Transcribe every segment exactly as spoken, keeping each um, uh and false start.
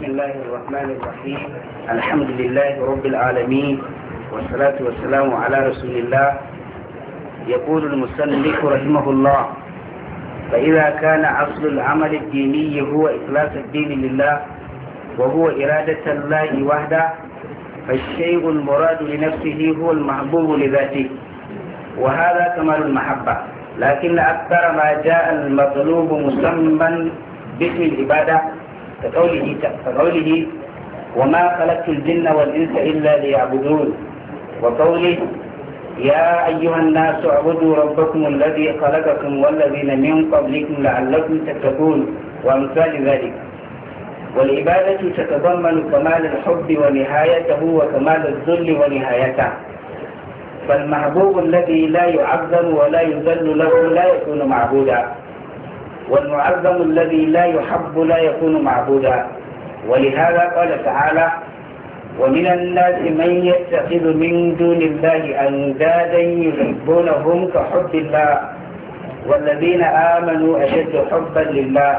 بسم الله الرحمن الرحيم. الحمد لله رب العالمين، والصلاة والسلام على رسول الله. يقول المسلك رحمه الله: فإذا كان أصل العمل الديني هو إخلاص الدين لله وهو إرادة الله وحده، فالشيء المراد لنفسه هو المحبوب لذاته، وهذا كمال المحبة. لكن أكثر ما جاء المطلوب مسمى باسم العبادة كقوله, كقوله وما خلقت الجن والإنس إلا ليعبدون، وقوله يا أيها الناس اعبدوا ربكم الذي خلقكم والذين من قبلكم لعلكم تتقون، وأمثال ذلك. والعبادة تتضمن كمال الحب ونهايته وكمال الذل ونهايته، فالمحبوب الذي لا يعظم ولا يذل له لا يكون معبودا، والمعظم الذي لا يحب لا يكون معبودا. ولهذا قال تعالى: ومن الناس من يتخذ من دون الله أندادا يحبونهم كحب الله والذين آمنوا أشد حبا لله.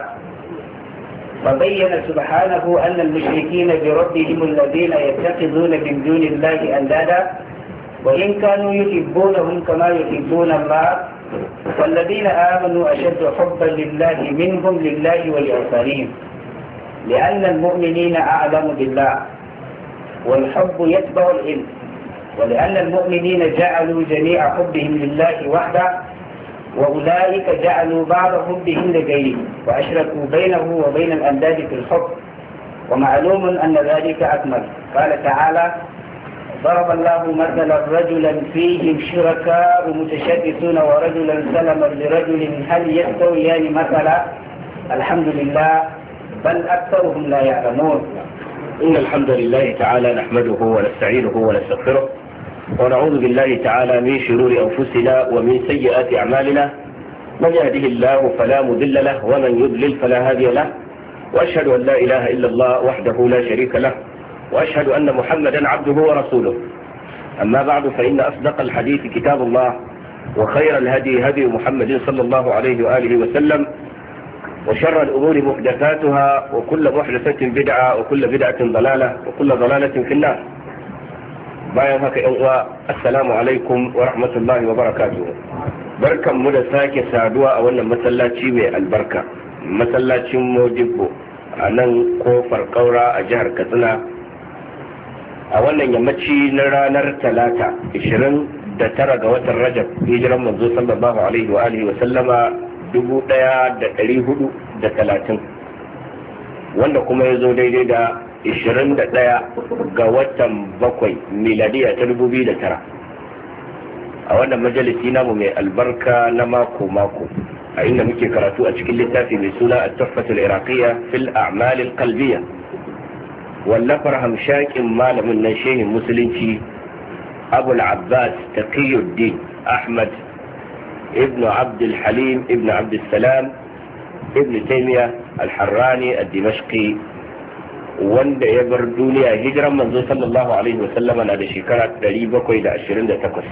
فبين سبحانه أن المشركين بربهم الذين يتخذون من دون الله أندادا وإن كانوا يحبونهم كما يحبون الله، والذين آمنوا أشد حبا لله منهم لله ولأنصارهم، لأن المؤمنين أعلم بالله، والحب يتبع العلم، ولأن المؤمنين جعلوا جميع حبهم لله وحده، وأولئك جعلوا بعض حبهم لغيره وأشركوا بينه وبين الأنداد في الحب، ومعلوم أن ذلك أكمل. قال تعالى: ضرب الله مثلا رجلا فيهم شركاء متشاكسون ورجلا سلما لرجل هل يستويان مثلا؟ الحمد لله، بل أكثرهم لا يعلمون. إن الحمد لله تعالى نحمده ونستعينه ونستغفره، ونعوذ بالله تعالى من شرور أنفسنا ومن سيئات أعمالنا، من يهده الله فلا مضل له ومن يضلل فلا هادي له، وأشهد أن لا إله إلا الله وحده لا شريك له، وأشهد أن محمدا عبده ورسوله. أما بعد، فإن أصدق الحديث كتاب الله، وخير الهدي هدي محمد صلى الله عليه وآله وسلم، وشر الأمور محدثاتها، وكل محدثة بدعة، وكل بدعة ضلالة، وكل ضلالة في النار. bayan haka yan uwa, assalamu alaikum wa rahmatullahi wa barakatuh. Barkan mu da sake saduwa a wannan masallaci mai albarka, masallacin Modibbo a nan kofar Kaura a jihar Katsina, a wannan yammaci na ranar Talata ishirin da tara ga watan Rajab, hijiran manzo sallallahu alaihi wa alihi wa sallama dubu ɗaya da ɗari hudu da talatin, wanda kuma ya zo daidai da ishirin da ɗaya ga watan bakwai miladiya ta dubu biyu da tara, a wannan majalisi namu mai albarka na mako-mako, a inda muke karatu a cikin littafi mai suna at-tuhfatul iraqiyya fil a'mal al-qalbiyya, wallafar hamshakin malamin nan shehin musulunci Abul Abbas Taqiyuddin Ahmad ibn Abd al-Halim ibn Abd al-Salam ibn Taymiyyah al-Harrani al-Dimashqi, wanda ya bar duniya hijiran manzo sallallahu alaihi wa sallama na da shekara ɗari bakwai da ashirin da takwas.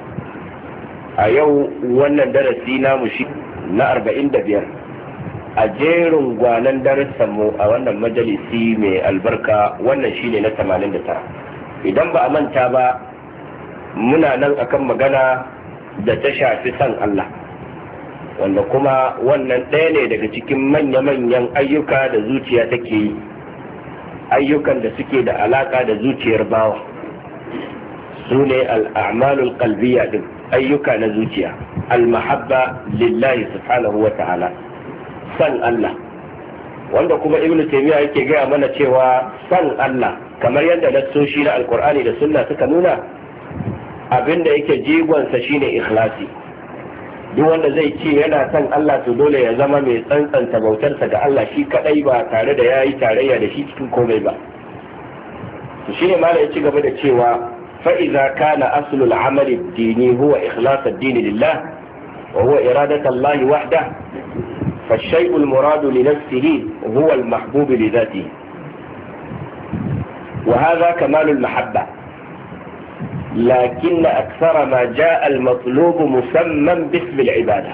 A yau wannan darasi namu shi na arba'in da biyar a jerin gwanan darasan mu a wannan majalisi mai albarka, wannan shine na tamanin da tara. Idan ba a manta ba, muna nan akan magana da ta shafi san Allah, wanda kuma wannan ɗaya ne daga cikin manya-manyan ayyuka da zuciya take yi, ayyukan da suke da alaka da zuciyar bawa, su ne al'amalul qalbiyya din, ayyuka na zuciya, al-mahabba lillahi subhanahu wa ta'ala, san Allah, wanda kuma ibnu taymiya yake gaya mana cewa san Allah, kamar yadda nassoshi na alqur'ani da sunna suka nuna, abinda yake jigonsa shine ikhlasi. Duk wanda zai ce yana son Allah, to dole ya zama mai tsantsanta bautarsa ga Allah shi kadai, ba tare da yayi tarayya da shi cikin komai ba. To shine malai ya ci gaba da cewa fa idza kana aslu al-amali ad-dini huwa ikhlas ad-din lillah wa huwa iradat Allah wahdah, fa ash-shay'u al-murad li nafsihi huwa al-mahbub li dhatihi, wa hadha kamal al-mahabba. لكن أكثر ما جاء المطلوب مسمى باسم العبادة،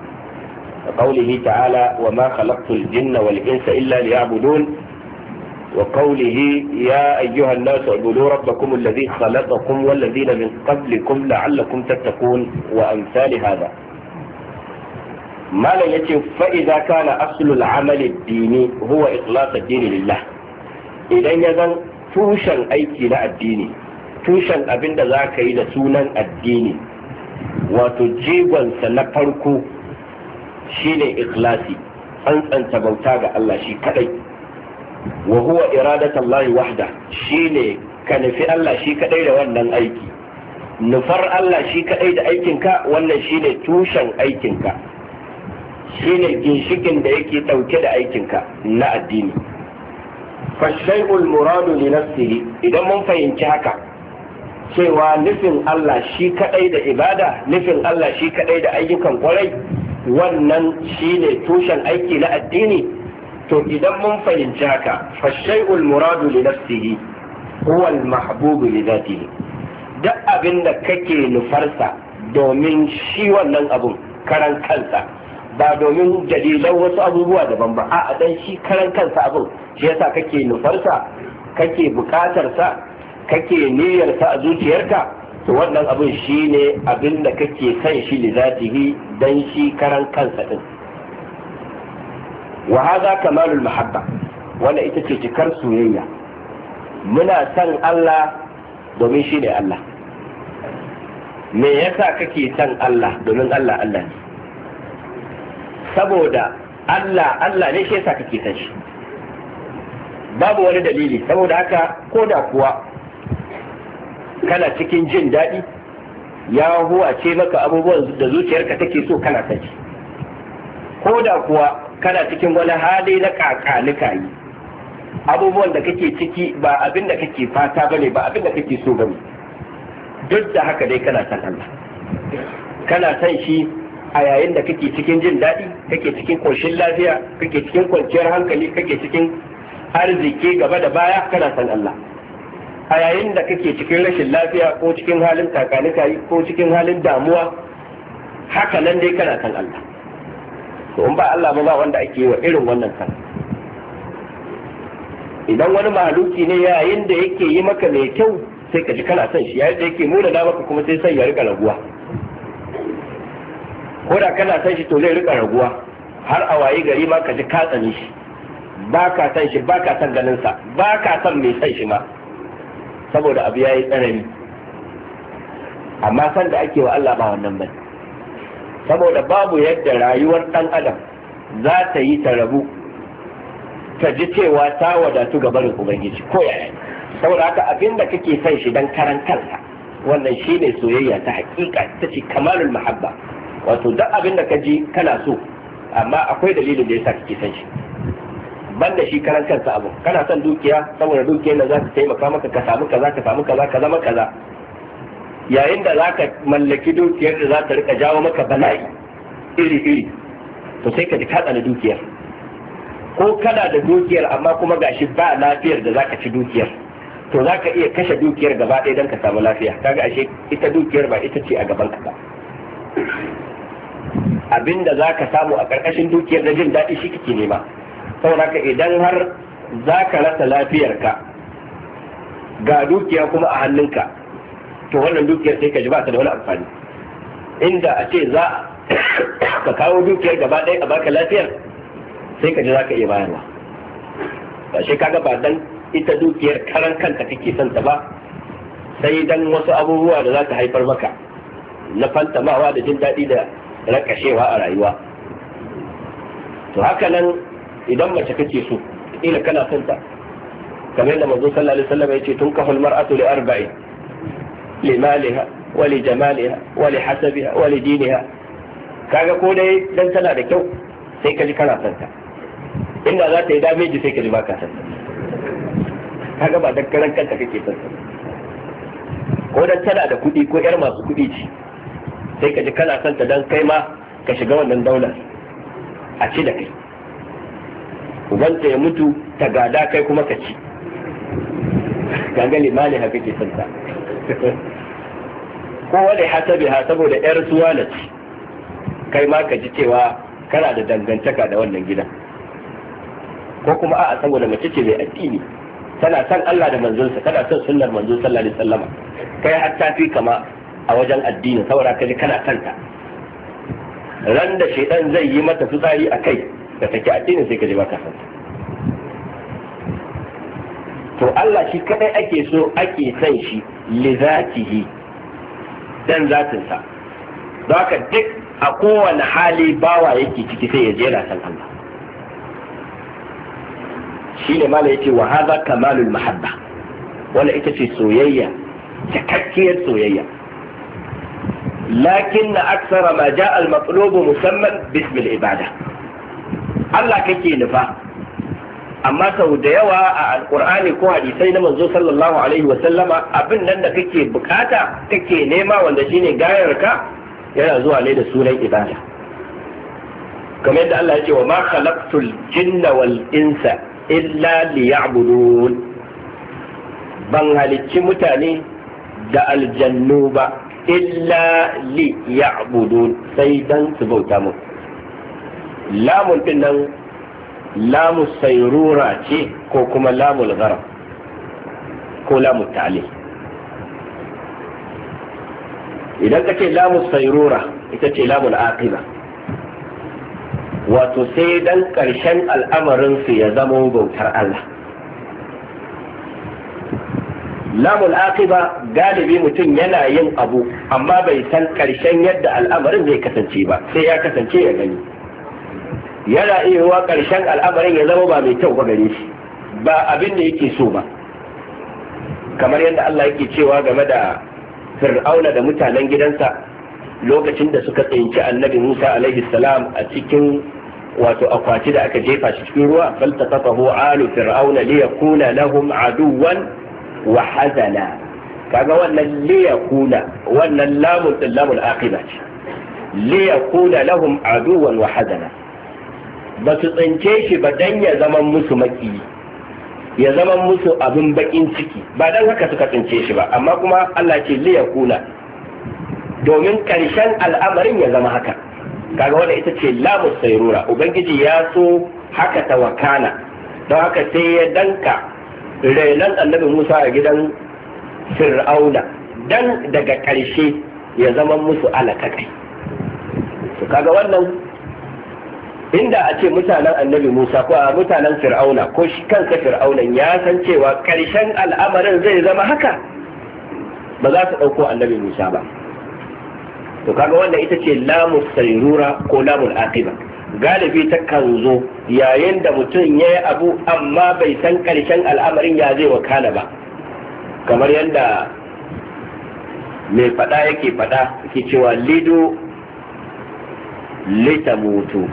وقوله تعالى وما خلقت الجن والإنس إلا ليعبدون، وقوله يا أيها الناس اعبدوا ربكم الذي خلقكم والذين من قبلكم لعلكم تتقون وأمثال هذا. ما لا يتم فإذا كان أصل العمل الديني هو إخلاص الدين لله، إذا يزن توشن أيكي لا الديني، توشن أبن ذاك إذا سونا الديني وتجيبا سنفركو شيني إخلاصي أنت أنت بوتاق الله شي كأي وهو إرادة الله وحده شيني كان في الله شي كأي لوانا أيكي نفر الله شي كأي دا أيكينك وانا شيني توشن أيكينك shine ginshikin da yake dauke da aikinka na addini. Fashai'ul muradu li nafsihi, idan mun fahimci haka cewa nufin Allah shi kadai da ibada, nufin Allah shi kadai da ayyukan kwarai, wannan shine tushen aiki na addini, to idan mun fahimci haka fashai'ul muradu li nafsihi huwa al-mahbubu li dhatihi, duk abin da kake nufarsa domin shi wannan abun karan kansa, ba domin dalilan wasu abubuwa daban ba, a dan shi karan kansa abin shi yasa kake nufarsa, kake bukatarsa, kake niyyarsa a zuciyarka, to wannan abin shi ne abin da kake san shi li zatihi dan shi karan kansa din. Wa hadha kamalul mahabba, wannan ita ce cikar soyayya. Muna san Allah domin shi ne Allah. Me yasa kake san Allah? Domin Allah Allah ne. Saboda Allah Allah ne shi yasa kake san shi, babu wani dalili. Saboda haka ko da kuwa kana cikin jin daɗi ya huwa ce maka abubuwan da zuciyarka take so kana san shi, ko da kuwa kana cikin wani hali na kakanika yi, abubuwan da kake ciki ba abin da kake fata bane, ba abin da kake so bane, duk da haka dai kana san Allah, kana san shi a yayin da kake cikin jin daɗi, kake cikin ƙoshin lafiya, kake cikin kwanciyar hankali, kake cikin arziki gaba da baya, kana san Allah. A yayin da kake cikin rashin lafiya ko cikin halin kakanikayi ko cikin halin damuwa, haka nan dai kana san Allah. To in ba Allah ba ba wanda ake yi wa irin wannan san. Idan wani mahaluki ne yayin da yake yi maka mai kyau sai ka ji kana san shi, yayin da yake muna da maka kuma sai san ya rika raguwa. Ko da kana san shi to zai rika raguwa har a wayi gari ma ka ji ka tsani shi, ba ka san shi, ba ka san ganin sa, ba ka san mai san shi ma, saboda abu yayi tsanani. Amma san da ake wa Allah ba wannan bane, saboda babu yadda rayuwar dan adam za ta yi ta rabu ta ji cewa ta wadatu ga barin ubangiji ko yaya. Saboda haka abinda kake san shi dan karan kansa, wannan shine soyayya ta hakika, ta ce kamalul mahabba. Wato duk abin da ka ji kana so, amma akwai dalilin da yasa kake san shi, banda shi karan kansa abu. Kana son dukiya saboda dukiyar da za ta taimaka maka ka samu kaza ka samu kaza ka zama kaza, yayin da za ka mallaki dukiyar da za ta rika jawo maka bala'i iri iri, to sai ka ji ka tsana dukiyar. Ko kana da dukiyar amma kuma gashi ba lafiyar da za ka ci dukiyar, to za ka iya kashe dukiyar gaba ɗaya don ka samu lafiya. Kaga ashe ita dukiyar ba ita ce a gaban ka ba. Abinda za ka samu a ƙarƙashin dukiyar da jin daɗi shi kake nema. Saboda ka idan har za ka rasa lafiyarka ga dukiya kuma a hannunka, to wannan dukiyar sai ka ji ba ta da wani amfani. Inda a ce za ka kawo dukiyar gaba ɗaya a baka lafiyar, sai ka ji za ka iya bayarwa. Ba shi kaga ba dan ita dukiyar karan kanta kake son ta ba, sai dan wasu abubuwa da za ta haifar maka na fantamawa da jin daɗi da rakashewa a rayuwa. To haka nan idan mace kake so, ila kana son ta, kamar yadda manzo sallallahu alaihi wasallam yace tunkahul mar'atu li arba'in, li maliha wa li jamaliha wa li hasabiha wa li diniha. Kaga ko dai dan tana da kyau sai ka ji kana son ta, inda za ta yi dameji sai ka ji baka son ta. Kaga ba dan karan kanta kake son ta, ko dan tana da kuɗi ko yar masu kuɗi ce sai ka ji kana son ta dan kai ma ka shiga wannan daular a ci da kai, ubanta ya mutu ta gada kai kuma ka ci. Kaga limani haka ke son ta. Ko wani hasabi ha saboda yar suwa na ci, kai ma ka ji cewa kana da dangantaka da wannan gidan. Ko kuma a'a saboda mace ce mai addini, tana son Allah da manzonsa, tana son sunnar manzon sallallahu alaihi wasallam, kai hatta fi kama a wajen addini saboda kaji kana kanta. Ran da shaitan zai yi mata fitsari a kai da take addini sai ka ji baka santa. To Allah shi kadai ake so ake san shi li zatihi dan zatinsa. Don haka duk a kowane hali bawa yake ciki sai ya jera san Allah. Shi ne mala yace wa hadha kamalul mahabba, wala ita ce soyayya, cikakkiyar soyayya. lakin na aksara ma ja al-maqlubu musamman bismil ibada. Allah kake nufa, amma sau da yawa a alkur'ani ko hadisai na manzo sallallahu alaihi wa sallama abin nan da kake bukata kake nema wanda shine gayar ka yana zuwa ne da sunan ibada. kamar yadda Allah ya ce wa ma khalaqtul jinna wal insa illa liya'budun, ban halicci mutane da aljannu ba illa liya'budun, sai dan su bauta mu. lamun din nan lamu sayrura ce ko kuma lamul gharab ko lamu ta'lil. idan kace lamu sayrura ita ce lamul aqiba, wato sai dan karshen al'amarin su ya zama bautar Allah. lamul aqiba galibi mutum yana yin abu amma bai san karshen yadda al'amarin zai kasance ba, sai ya kasance ya gani. yana iya wa karshen al'amarin ya zama ba mai kyau ba gare shi, ba abin da yake so ba, kamar yadda Allah yake cewa game da Fir'auna da mutanen gidansa lokacin da suka tsinci annabi Musa alaihi salam a cikin wato akwati da aka jefa shi cikin ruwa, faltaqatahu alu fir'auna liyakuna lahum aduwan wa hazana. kaga wannan liyakuna, wannan lamun din lamul aqiba ce, liyakuna lahum aduwan wa hazana. ba su tsince shi ba dan ya zama musu maki, ya zama musu abin bakin ciki, ba dan haka suka tsince shi ba, amma kuma Allah ce liyakuna domin karshen al'amarin ya zama haka. kaga wanda ita ce lamu sayrura, ubangiji ya so haka ta wakana, don haka sai ya danka renon annabi Musa a gidan Fir'auna dan daga karshe ya zama musu alakakai. to kaga wannan inda a ce mutanen annabi Musa ko a mutanen Fir'auna ko shi kansa Fir'aunan ya san cewa karshen al'amarin zai zama haka, ba za su ɗauko annabi Musa ba. to kaga wannan ita ce lamu sayrura ko lamul aqiba. galibi ta kan zo yayin da mutum ya yi abu amma bai san karshen al'amarin ya zai wakana ba, kamar yadda mai fada yake fada yake cewa lido litamutu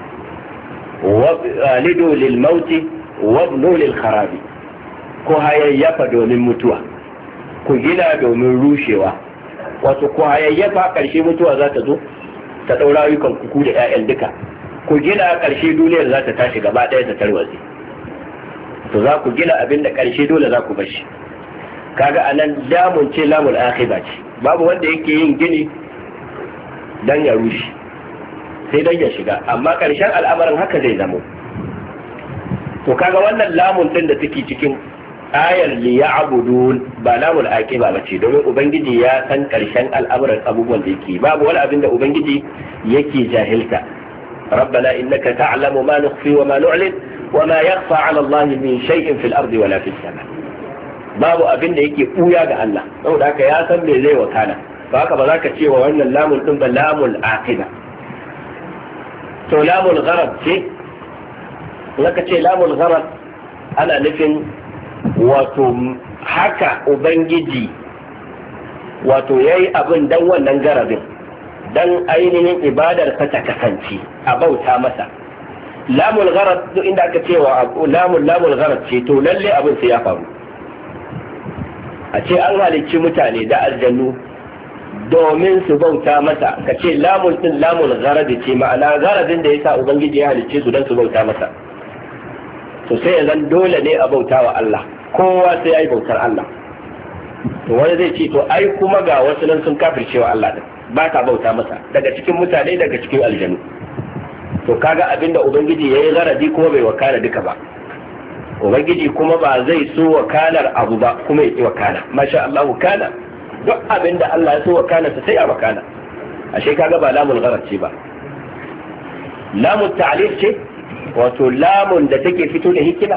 lido lil mauti wabnu lil kharabi, ko hayayyafa domin mutuwa, ku gina domin rushewa. wato ko hayayyafa karshe mutuwa za ta zo ta ɗau rayukan kuku da 'ya'yan duka, ku gina karshe duniyar za ta tashi gaba ɗaya ta tarwatse. to za ku gina abin da karshe dole za ku bashi. kaga anan lamun ce lamul akhiba ce, babu wanda yake yin gini dan ya rushe sai dan ya shiga, amma karshen al'amarin haka zai zamo. to kaga wannan lamun din da take cikin ayar li ya'budun ba lamul aqiba bace, domin ubangiji ya san karshen al'amuran abubuwan da yake, babu wani abin da ubangiji yake jahilta. rabbana innaka ta'lamu ma nukhfi wa ma nu'lin wa ma yakhfa 'ala Allah min shay'in fil ardi wala fis sama. babu abin da yake buya ga Allah, saboda haka ya san me zai wakana, ba haka ba za ka ce wa wannan lamun din ba lamul aqiba. to lamul gharab ce, zaka ce lamul gharab ana nufin wato haka ubangiji wato yayi abin dan wannan garabin, dan ainihin ibadar ta ta kasance a bauta masa. lamul gharab duk inda aka cewa lamul lamul gharab ce, to lalle abin sai ya faru. a ce an halicci mutane da aljannu domin su bauta masa, ka ce lamul din lamul gharab ce, ma'ana garabin da yasa ubangiji ya halicce su dan su bauta masa. to sai yanzu dole ne a bauta wa Allah, kowa sai ya yi bautar Allah. to wani zai ce to ai kuma ga wasu nan sun kafirce wa Allah din, ba ka bauta masa, daga cikin mutane daga cikin aljanu. to kaga abinda ubangiji yayi garadi kuma bai wakana duka ba. ubangiji kuma ba zai so wakalar abu ba kuma ya ki wakala. Masha Allah wakala, duk abin da Allah ya so wakala ta sai a wakala. ashe kaga ba lamul gharar ce ba, lamun ta'lil ce, wato lamun da take fito da hikima.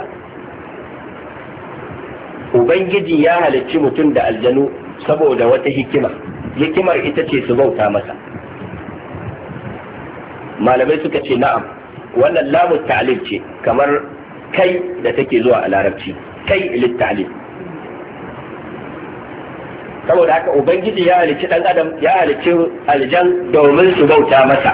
ubangiji ya halicci mutum da aljanu saboda wata hikima, hikimar ita ce su bauta masa. malamai suka ce na'am, wannan lamun ta'lil ce, kamar kai da take zuwa a larabci, kai lit-ta'lil. saboda haka ubangiji ya halicci dan adam, ya halicci aljan domin su bauta masa.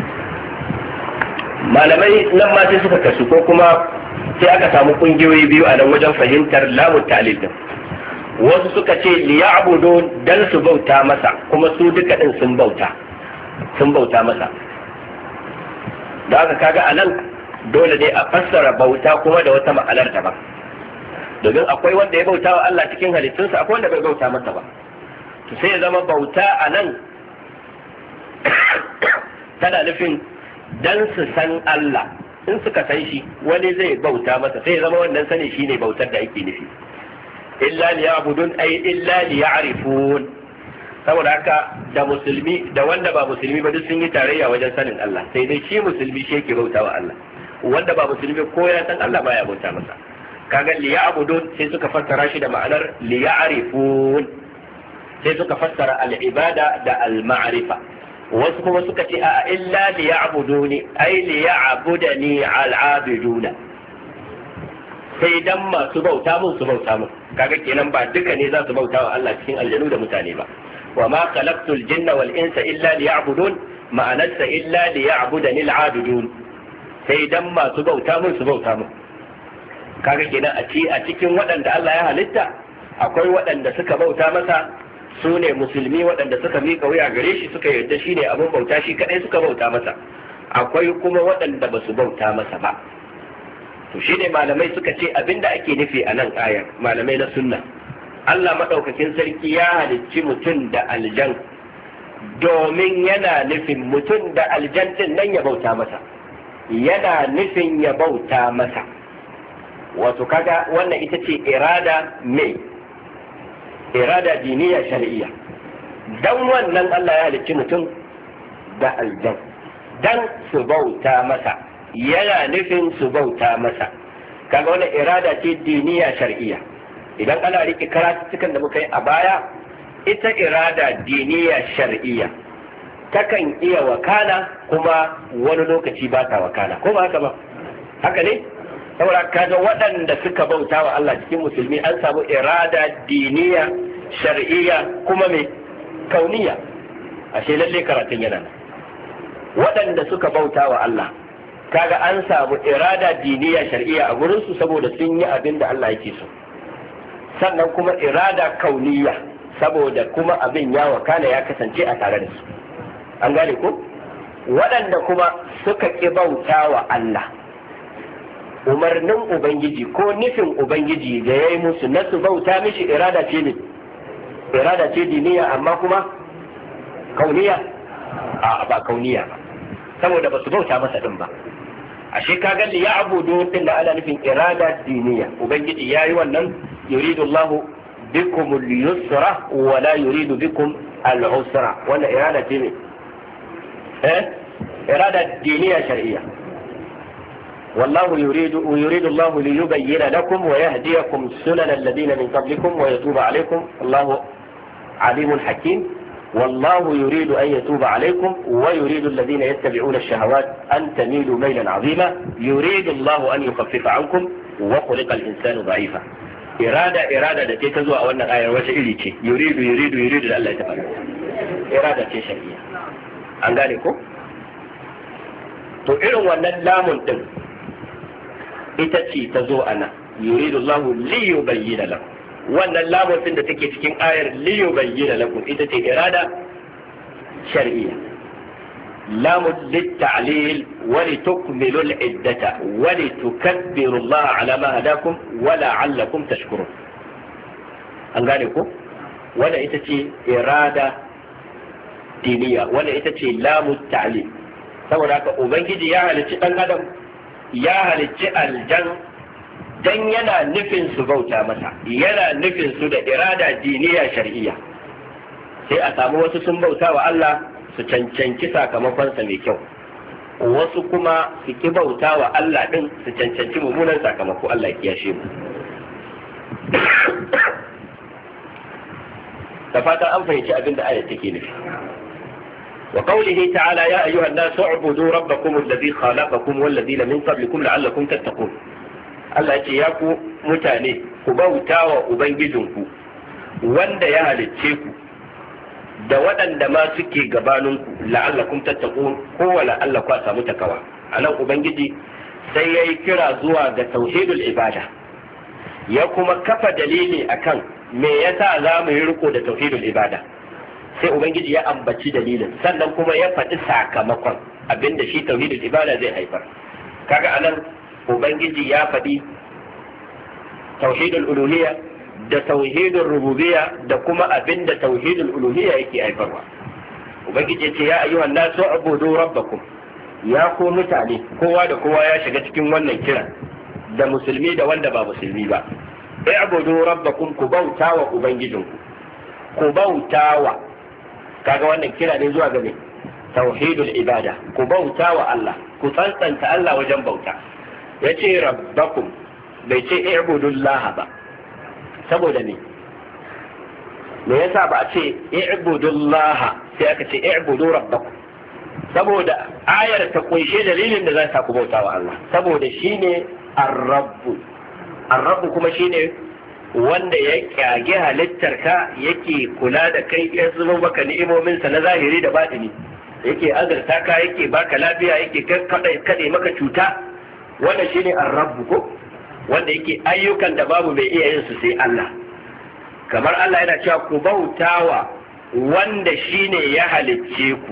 malamai nan ma sai suka kasu, ko kuma sai aka samu kungiyoyi biyu a nan wajen fahimtar lamun ta'lil din. wasu suka ce liya'budu, dan su bauta masa, kuma su duka din sun bauta sun bauta masa. da haka kaga anan dole ne a fassara bauta kuma da wata ma'anar ta ba, domin akwai wanda ya bauta wa Allah cikin halittunsa, akwai wanda bai bauta masa ba. to sai ya zama bauta a nan tana nufin dan su san Allah, in suka san shi wani zai bauta masa, sai ya zama wannan sani shine bautar da ake nufi. illa liya'budun ay illa liya'rifun. saboda haka da musulmi da wanda ba musulmi ba duk sun yi tarayya wajen sanin Allah, sai dai shi musulmi shi yake bauta wa Allah, wanda ba musulmi ko ya san Allah baya bauta masa. kaga liya'budun sai suka fassara shi da ma'anar liya'rifun, sai suka fassara al-ibada da al-ma'rifa. wasu kuma suka ce a illa liya'buduni ay liya'budani al-abiduna, sai dan masu bauta mun su bauta mun. kaga kenan ba duka ne za su bauta wa Allah cikin aljanu da mutane ba. wa ma khalaqtul jinna wal insa illa liya'budun, ma'anarsa illa liya'budani al-abidun, sai dan masu bauta mun su bauta mun. kaga kenan a ci a cikin waɗanda Allah ya halitta akwai waɗanda suka bauta masa, su ne musulmi waɗanda suka miƙa wuya gare shi, suka yarda shi ne abin bauta, shi kaɗai suka bauta masa. akwai kuma waɗanda ba su bauta masa ba. to shi ne malamai suka ce abinda ake nufi a nan ayar, malamai na sunna, Allah maɗaukakin sarki ya halicci mutum da aljan domin yana nufin mutum da aljan din nan ya bauta masa, yana nufin ya bauta masa. wato kaga wannan ita ce irada mai irada diniya shar'iyya. dan wannan Allah ya halicci mutum da aljan dan su bauta masa, yana nufin su bauta masa. kaga wannan irada ce diniya shar'iyya. idan ana rike karatukan da muka yi a baya, ita irada diniya shar'iyya takan iya wakana kuma wani lokaci ba ta wakana, ko ba haka ba? haka ne? saboda kaga waɗanda suka bauta wa Allah cikin musulmi an samu irada diniya shar'iyya kuma mai kauniya. ashe lalle karatun yana nan. waɗanda suka bauta wa Allah kaga an samu irada diniya shar'iyya a gurin su saboda sun yi abin da Allah yake so, sannan kuma irada kauniya saboda kuma abin ya wakana ya kasance a tare da su. an gane ko? waɗanda kuma suka ƙi bauta wa Allah, umarnin ubangiji ko nufin ubangiji da ya yi musu na su bauta mishi irada ce ne irada ce diniya amma kuma kauniya a ba kauniya ba, saboda ba su bauta masa din ba. ashe ka ga li ya'budu din da ana nufin irada diniya. ubangiji yayi wannan, yuridu Allahu bikum al-yusra wa la yuridu bikum al-usra. wannan irada ce ne eh irada diniya shar'iyya. والله يريد ويريد الله ليبين لكم ويهديكم سنن الذين من قبلكم ويتوب عليكم الله عليم حكيم. والله يريد أن يتوب عليكم ويريد الذين يتبعون الشهوات أن تميلوا ميلا عظيما. يريد الله أن يخفف عنكم وخلق الإنسان ضعيفا. إرادة إرادة التي تزوى أولنا آية وشئلي يريد يريد يريد ألا يتفعل إرادة شرعية. أن ذلك تؤلم أن اللام تم ita ce ta zo a nan, yuridu Allahu li yubayyana lakum. wannan lamun din da take cikin ayar li yubayyana lakum ita ce irada shar'iyya. lamun lit-ta'lil wa litukmilu al-iddata wa litukabbiru Allah ala ma hadakum wa la'allakum tashkurun. an gane ko? wannan ita ce irada diniya, wannan ita ce lamun ta'lil. saboda haka ubangiji ya halicci dan adam, ya halicci aljan dan yana nufin su bauta masa, yana nufin su da irada diniya shar'iyya. Sai a samu wasu sun bauta wa Allah su cancanci sakamakonsa mai kyau, wasu kuma su ki bauta wa Allah din su cancanci mummunan sakamako. Allah ya kiyashe mu. da fatan an fahimci abin da ayat take nufi. wa qawlihi ta'ala ya ayyuhan nasu ubudu rabbakum alladhi khalaqakum wal ladina min qablikum la'allakum tattaqun. Allah ya ce ya ku mutane ku bauta wa ubangijinku wanda ya halicce ku da waɗanda ma suke gabaninku la'allakum tattaqun, ko wala Allah ku samu takawa. anan ubangiji sai yayi kira zuwa ga tauhidul ibada, ya kuma kafa dalili akan me yasa za mu yi riko da tauhidul ibada. Sai ubangiji ya ambaci dalilin, sannan kuma ya faɗi sakamakon abinda shi tauhidul ibada zai haifar. Kaga anan ubangiji ya faɗi tauhidul uluhiyya da tauhidul rububiyya da kuma abinda tauhidul uluhiyya yake haifarwa. Ubangiji ya ce ya ayyuhan nasu ubudu rabbakum, ya ko mutane, kowa da kowa ya shiga cikin wannan kiran, da musulmi da wanda ba musulmi ba. i'budu rabbakum, ku bautawa ubangijinku, ku bautawa, kaga wannan kira ne zuwa ga tauhidul ibada, ku bautawa Allah, ku tsantsanta Allah wajen bauta. yace rabbakum, bai ce i'budullah ba, saboda ne me yasa ba a ce i'budullah sai aka ce i'budu rabbakum? Saboda ayar ta kunshe dalilin da za ta ku bautawa Allah, saboda shine ar-rabb. Ar-rabb kuma shine wanda ya kyage halittarka, yake kula da kai, ya zubo maka ni'imominsa na zahiri da batini, yake azurta ka, yake baka lafiya, yake kade maka cuta. Wannan shine ar-rabb ko wanda yake ayyukan da babu mai iya yin su sai Allah. Kamar Allah yana cewa ku bautawa wanda shine ya halicce ku,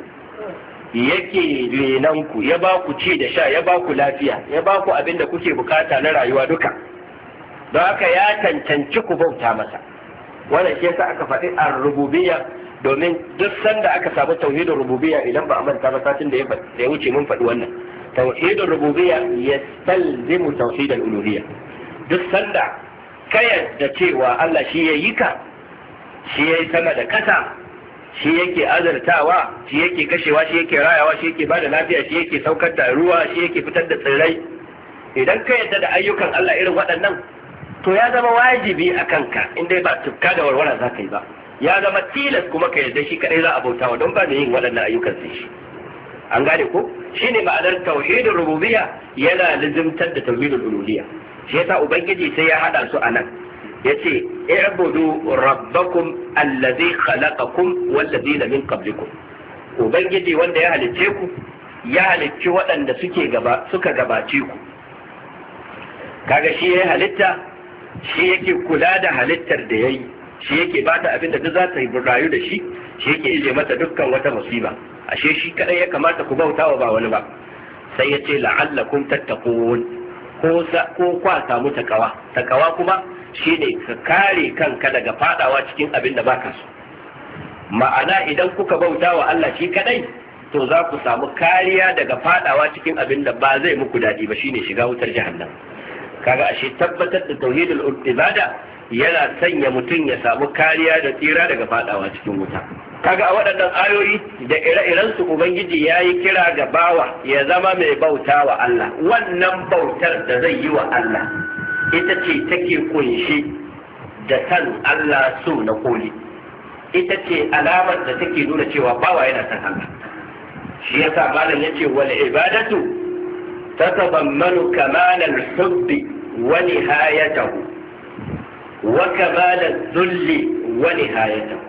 yake renan ku, ya ba ku ci da sha, ya ba ku lafiya, ya ba ku abin da kuke bukata na rayuwa duka. Don haka ya cancanci ku bauta masa. Wannan shi yasa aka faɗi ar-rububiyya, domin duk sanda aka samu tauhidin rububiyya, idan ba a manta ba satin da ya wuce mun faɗi wannan, tauhidin rububiyya yastalzimu tauhidul uluhiyya. Duk sanda ka yadda cewa Allah shi ya yi ka, shi ya yi sama da kasa, shi yake azartawa, shi yake kashewa, shi yake rayawa, shi yake bada lafiya, shi yake saukar da ruwa, shi yake fitar da tsirrai. Idan ka yadda da ayyukan Allah irin waɗannan, to ya zama wajibi a kanka, in dai ba tufka da warwara za ka yi ba, ya zama tilas kuma ka yadda shi kadai za a bautawa, don ba da yin waɗannan ayyukan sai shi. An gane ko? Shine ma'anar tauhidul rububiyya yana lizimtar da tauhidul uluhiyya. Shi yasa ubangiji sai ya hada su anan. Yace i'budu rabbakum allazi khalaqakum wal ladina min qablikum. Ubangiji wanda ya halicce ku, ya halicci waɗanda suke gaba suka gabace ku. Kaga shi ya halitta, shi yake kula da halittar da yayi, shi yake bata abin da duk za ta yi rayu da shi, shi yake ije mata dukkan wata musiba. Ashe shi kadai ya kamata ku bautawa ba wani ba. Sai yace la'allakum tattaqun, ko ko kwa samu takawa. Takawa kuma shine ka kare kanka daga fadawa cikin abin da baka so. Ma'ana idan kuka bautawa Allah shi kadai, to za ku samu kariya daga fadawa cikin abin da ba zai muku dadi ba, shine shiga wutar jahannam. Kaga ashe tabbatar da tauhidul ibada yana sanya mutum ya samu kariya da tsira daga fadawa cikin wuta. Kaga a waɗannan ayoyi da ire-iren su ubangiji ya yi kira ga bawa ya zama mai bauta wa Allah. Wannan bautar da zai yi wa Allah ita ce take kunshe da san Allah so na koli, ita ce alamar da take nuna cewa bawa yana san Allah. Shi yasa malam yace wal ibadatu tatadammanu kamal al-hubb wa nihayatahu wa kamal al-dhulli wa nihayatahu.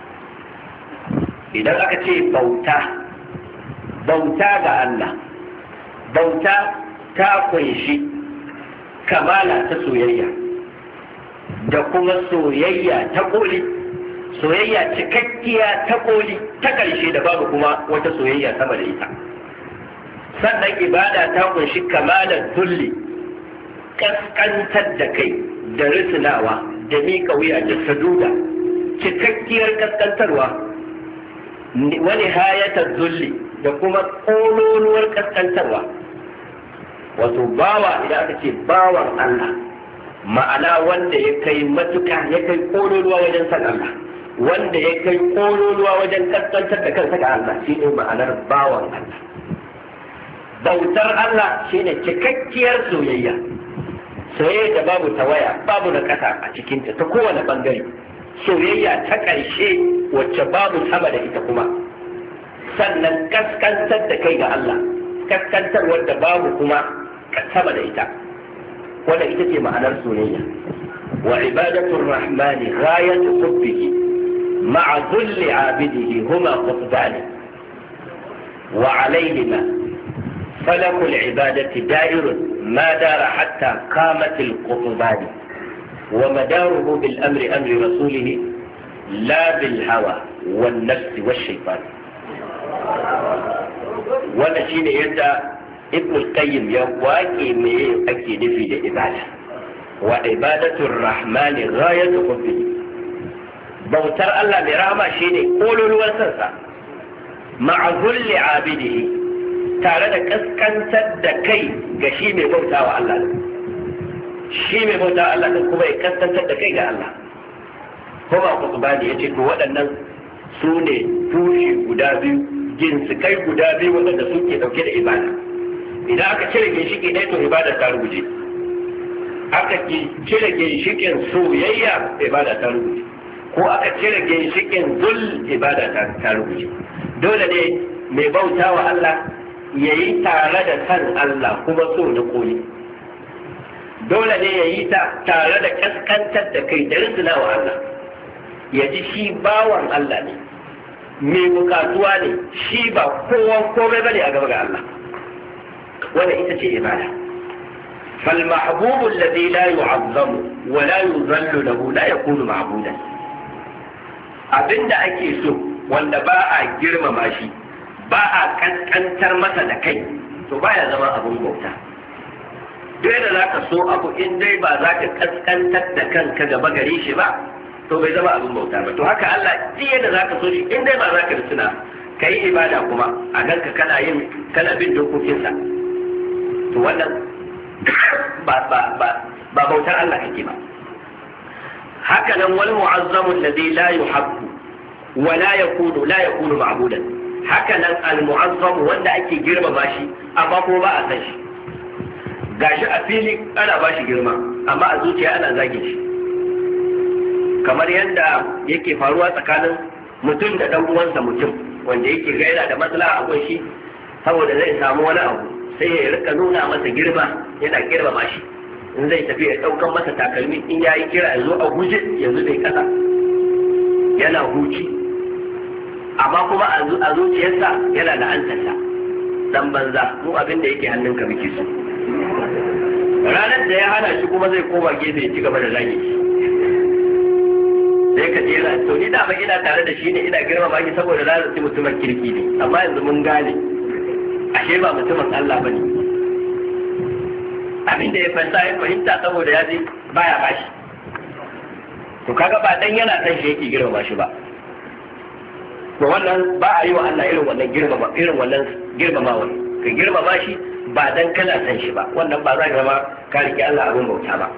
Idan aka ce bauta, bauta ga Allah, bauta ta kunshi kamala ta soyayya da kuma soyayya ta koli, soyayya cikakkiya ta koli ta ƙarshe da babu kuma wata soyayya sama da ita. Sannan ibada ta kunshi kamalar zulli, kaskantar da kai da risinawa da miƙa wuya da saduda, cikakkiyar kaskantarwa, wani hayatar zulli da kuma ƙololuwar kaskantarwa. Wato bawa, idan aka ce bawan Allah, ma'ana wanda ya kai matuka ya kai kololuwa wajen san Allah, wanda ya kai kololuwa wajen kaskantar da kansa ga Allah, shine ma'anar bawan Allah. Bautar Allah shine cikakkiyar soyayya, soyayya da babu tawaya, babu na kasa a cikinta ta kowane bangare, soyayya ta ƙarshe wacce babu sama da ita kuma, sannan kaskantar da kai ga Allah, kaskantar wadda babu kuma sama da ita, wanda ita ce ma'anar soyayya. Wa ibadatul rahmani ghayatu hubbihi ma'a dhulli 'abidihi huma qutbani wa 'alayhima فلك العبادة دائر ما دار حتى قامت القطبان ومداره بالأمر أمر رسوله لا بالهوى والنفس والشيطان. wannan shine yadda Ibn al-Qayyim ya waƙe me ake nufi da ibada. Wa ibadatur rahmani ghayatu hubbihi, bautar Allah mai rahama shine kololuwar sansa, ma'a zulli 'abidihi, tare da kaskantar da kai ga shi mai bauta wa Allah, shi mai bauta wa Allah kuma ya kaskantar da kai ga Allah. Kuma Qutbani ya ce to waɗannan su ne tushe guda biyu, ginsikai guda biyu waɗanda suke ɗauke da ibada. Idan aka cire ginshiki ɗaya to ibada ta ruguje, aka cire ginshikin soyayya ibada ta ruguje, ko aka cire ginshikin zul ibada ta ruguje. Dole ne mai bauta wa Allah ya yi tare da san Allah kuma so da koyi, dole ne ya yi ta tare da kaskantar da kai da rizina wa Allah, ya ji shi bawan Allah ne, mai bukatuwa ne, shi ba kowan komai bane a gaba ga Allah. Wannan ita ce ibada. fal mahbubu alladhi la yu'azzamu wa la yuzallu lahu la yakunu ma'budan. Abinda ake so wanda ba a girmama shi, ba a kaskantar masa da kai, to baya zama abun bauta. Duk da za ka so abu in dai ba za ka kaskantar da kanka gaba gare shi ba, to bai zama abun bauta ba. To haka Allah duk yadda za ka so shi in dai ba za ka rusuna ka yi ibada kuma a ganka kana yin kana bin dokokinsa, to wannan ba ba ba ba bautar Allah kake ba. Haka nan wal mu'azzamu alladhi la yuhabbu wa la yakunu la yakunu ma'budan. Haka nan al-mu'azzam wanda ake girmama shi amma ko ba a san shi, gashi a fili ana ba shi girma amma a zuciya ana zage shi, kamar yadda yake faruwa tsakanin mutum da dan uwansa mutum wanda yake gaira da matsala a gunshi, saboda zai samu wani abu sai ya rika nuna masa girma, yana girmama shi. In zai tafi ya daukan masa takalmi, in yayi kira ya zo a guje yanzu bai kasa, yana huci, amma kuma a zuciyarsa yana da antarsa dan banza, mu abin da yake hannunka muke so. Ranar da ya hana shi kuma zai koma gefe ya ci gaba da zage shi, sai ka jera to ni da ba ina tare da shi ne, ina girmama shi saboda na zaci mutumin kirki ne, amma yanzu mun gane ashe ba mutumin Allah bane. Abin da ya fasa ya fahimta saboda ya ji baya bashi, to kaga ba dan yana san shi yake girmama shi ba. To wannan ba a yi wa Allah irin wannan girmama irin wannan girmamawa, ka girmama shi ba dan kana san shi ba, wannan ba za ka zama ka rike Allah abin bauta ba.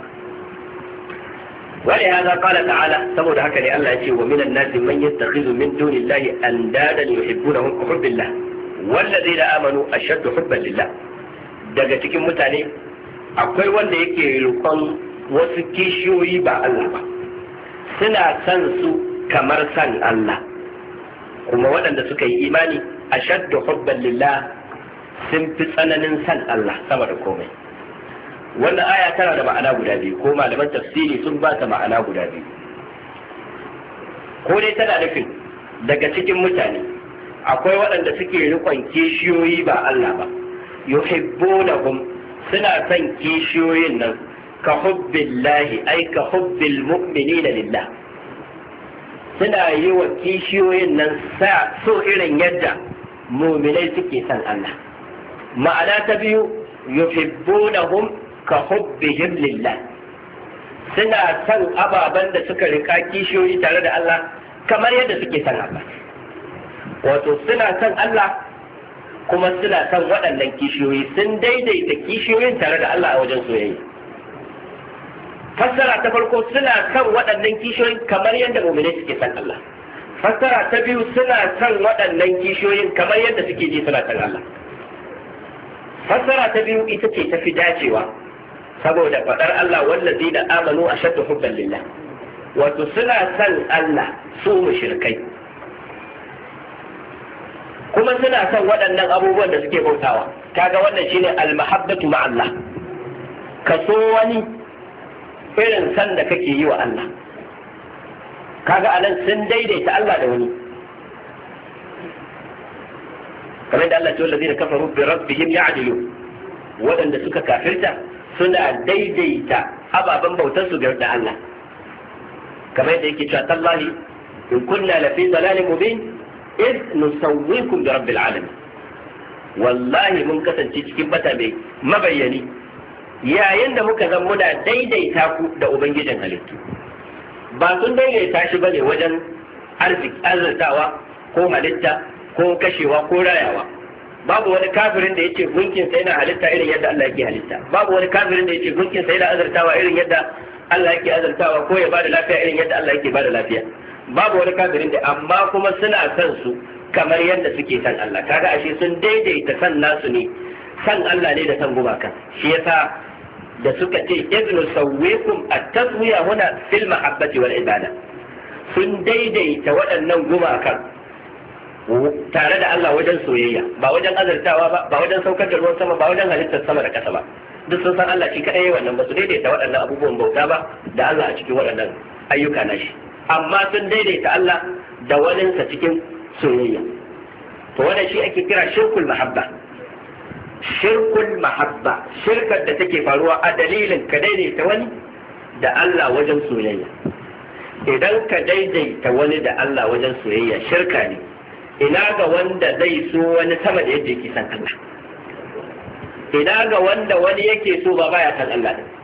Wani hada qala ta'ala, saboda haka ne Allah ya ce wa minan nasi man yattakhidhu min dunillahi andadan yuhibbunahum ka hubbillah wallazina amanu ashaddu hubban lillah. Daga cikin mutane akwai wanda yake rukon wasu kishiyoyi ba Allah ba, suna san su kamar san Allah, kuma waɗanda suka yi imani ashaddu hubban lillah sun fi tsananin san Allah sama da komai. Wannan aya tana da ma'ana guda biyu, ko malaman tafsiri sun ba ta ma'ana guda biyu. Ko dai tana nufin daga cikin mutane akwai waɗanda suke rikon kishiyoyi ba Allah ba, yuhibbunahum, suna son kishiyoyin nan ka hubbillahi ai ka hubbil mu'minina lillah, suna yi wa kishiyoyin nan sa so irin yadda mu'minai suke son Allah. Ma'ana ta biyu yuhibbunahum ka hubbihim lillah, suna son ababen da suka rika kishiyoyi tare da Allah kamar yadda suke son Allah. Wato suna son Allah kuma suna son waɗannan kishiyoyi, sun daidaita kishiyoyin tare da Allah a wajen soyayya. fassara ta farko suna kan waɗannan kishiyoyin kamar yadda mu'minai suke san Allah. Fassara ta biyu suna san waɗannan kishiyoyin kamar yadda suke ji suna san Allah. Fassara ta biyu ita ce tafi dacewa saboda faɗar Allah wallazina amanu ashaddu hubban lillah, wato suna san Allah su mushrikai kuma suna son waɗannan abubuwan da suke bautawa. Kaga wannan shine al-mahabbatu ma Allah, ka so wani irin san da kake yi wa Allah. Kaga anan sun daidaita Allah da wani, kamar da Allah ce wallazina kafaru bi rabbihim ya'dilu, waɗanda suka kafirta suna daidaita ababen bautar su da Allah, kamar da yake cewa tallahi in kunna lafi dalalin mubin إذ نسويكم برب العالمين. والله من kasance cikin bata mai mabayyani yayin da muka zan muna daidaita ku da ubangijin halittu. Ba sun daidaita shi bane wajen arziki arzikawa ko halitta ko kashewa ko rayawa. Babu wani kafirin da yace gunkin sa yana halitta irin yadda Allah yake halitta. Babu wani kafirin da yace gunkin sa yana azurtawa irin yadda Allah yake azurtawa ko ya bada lafiya irin yadda Allah yake bada lafiya. Babu wani kafirin da amma kuma suna son su kamar yadda suke san Allah. Kaga ashe sun daidaita san nasu ne, san Allah ne da san gumaka. Shi yasa da suka ce idnu sawwikum at-taswiya huna fil mahabbati wal ibada, sun daidaita waɗannan gumakan tare da Allah wajen soyayya, ba wajen azartawa ba, ba wajen saukar da ruwan sama, ba wajen halittar sama da ƙasa ba. Duk sun san Allah shi kadai wannan, ba su daidaita waɗannan abubuwan bauta ba da Allah a cikin waɗannan ayyuka na shi. Amma sun daidaita Allah da waninsa cikin soyayya. To wannan shi ake kira shirkul mahabba. Shirkul mahabba, shirkar da take faruwa a dalilin ka daidaita wani da Allah wajen soyayya. Idan ka daidaita wani da Allah wajen soyayya shirka ne, ina ga wanda zai so wani sama da yadda yake san Allah. Ina ga wanda wani yake so ba baya san Allah din.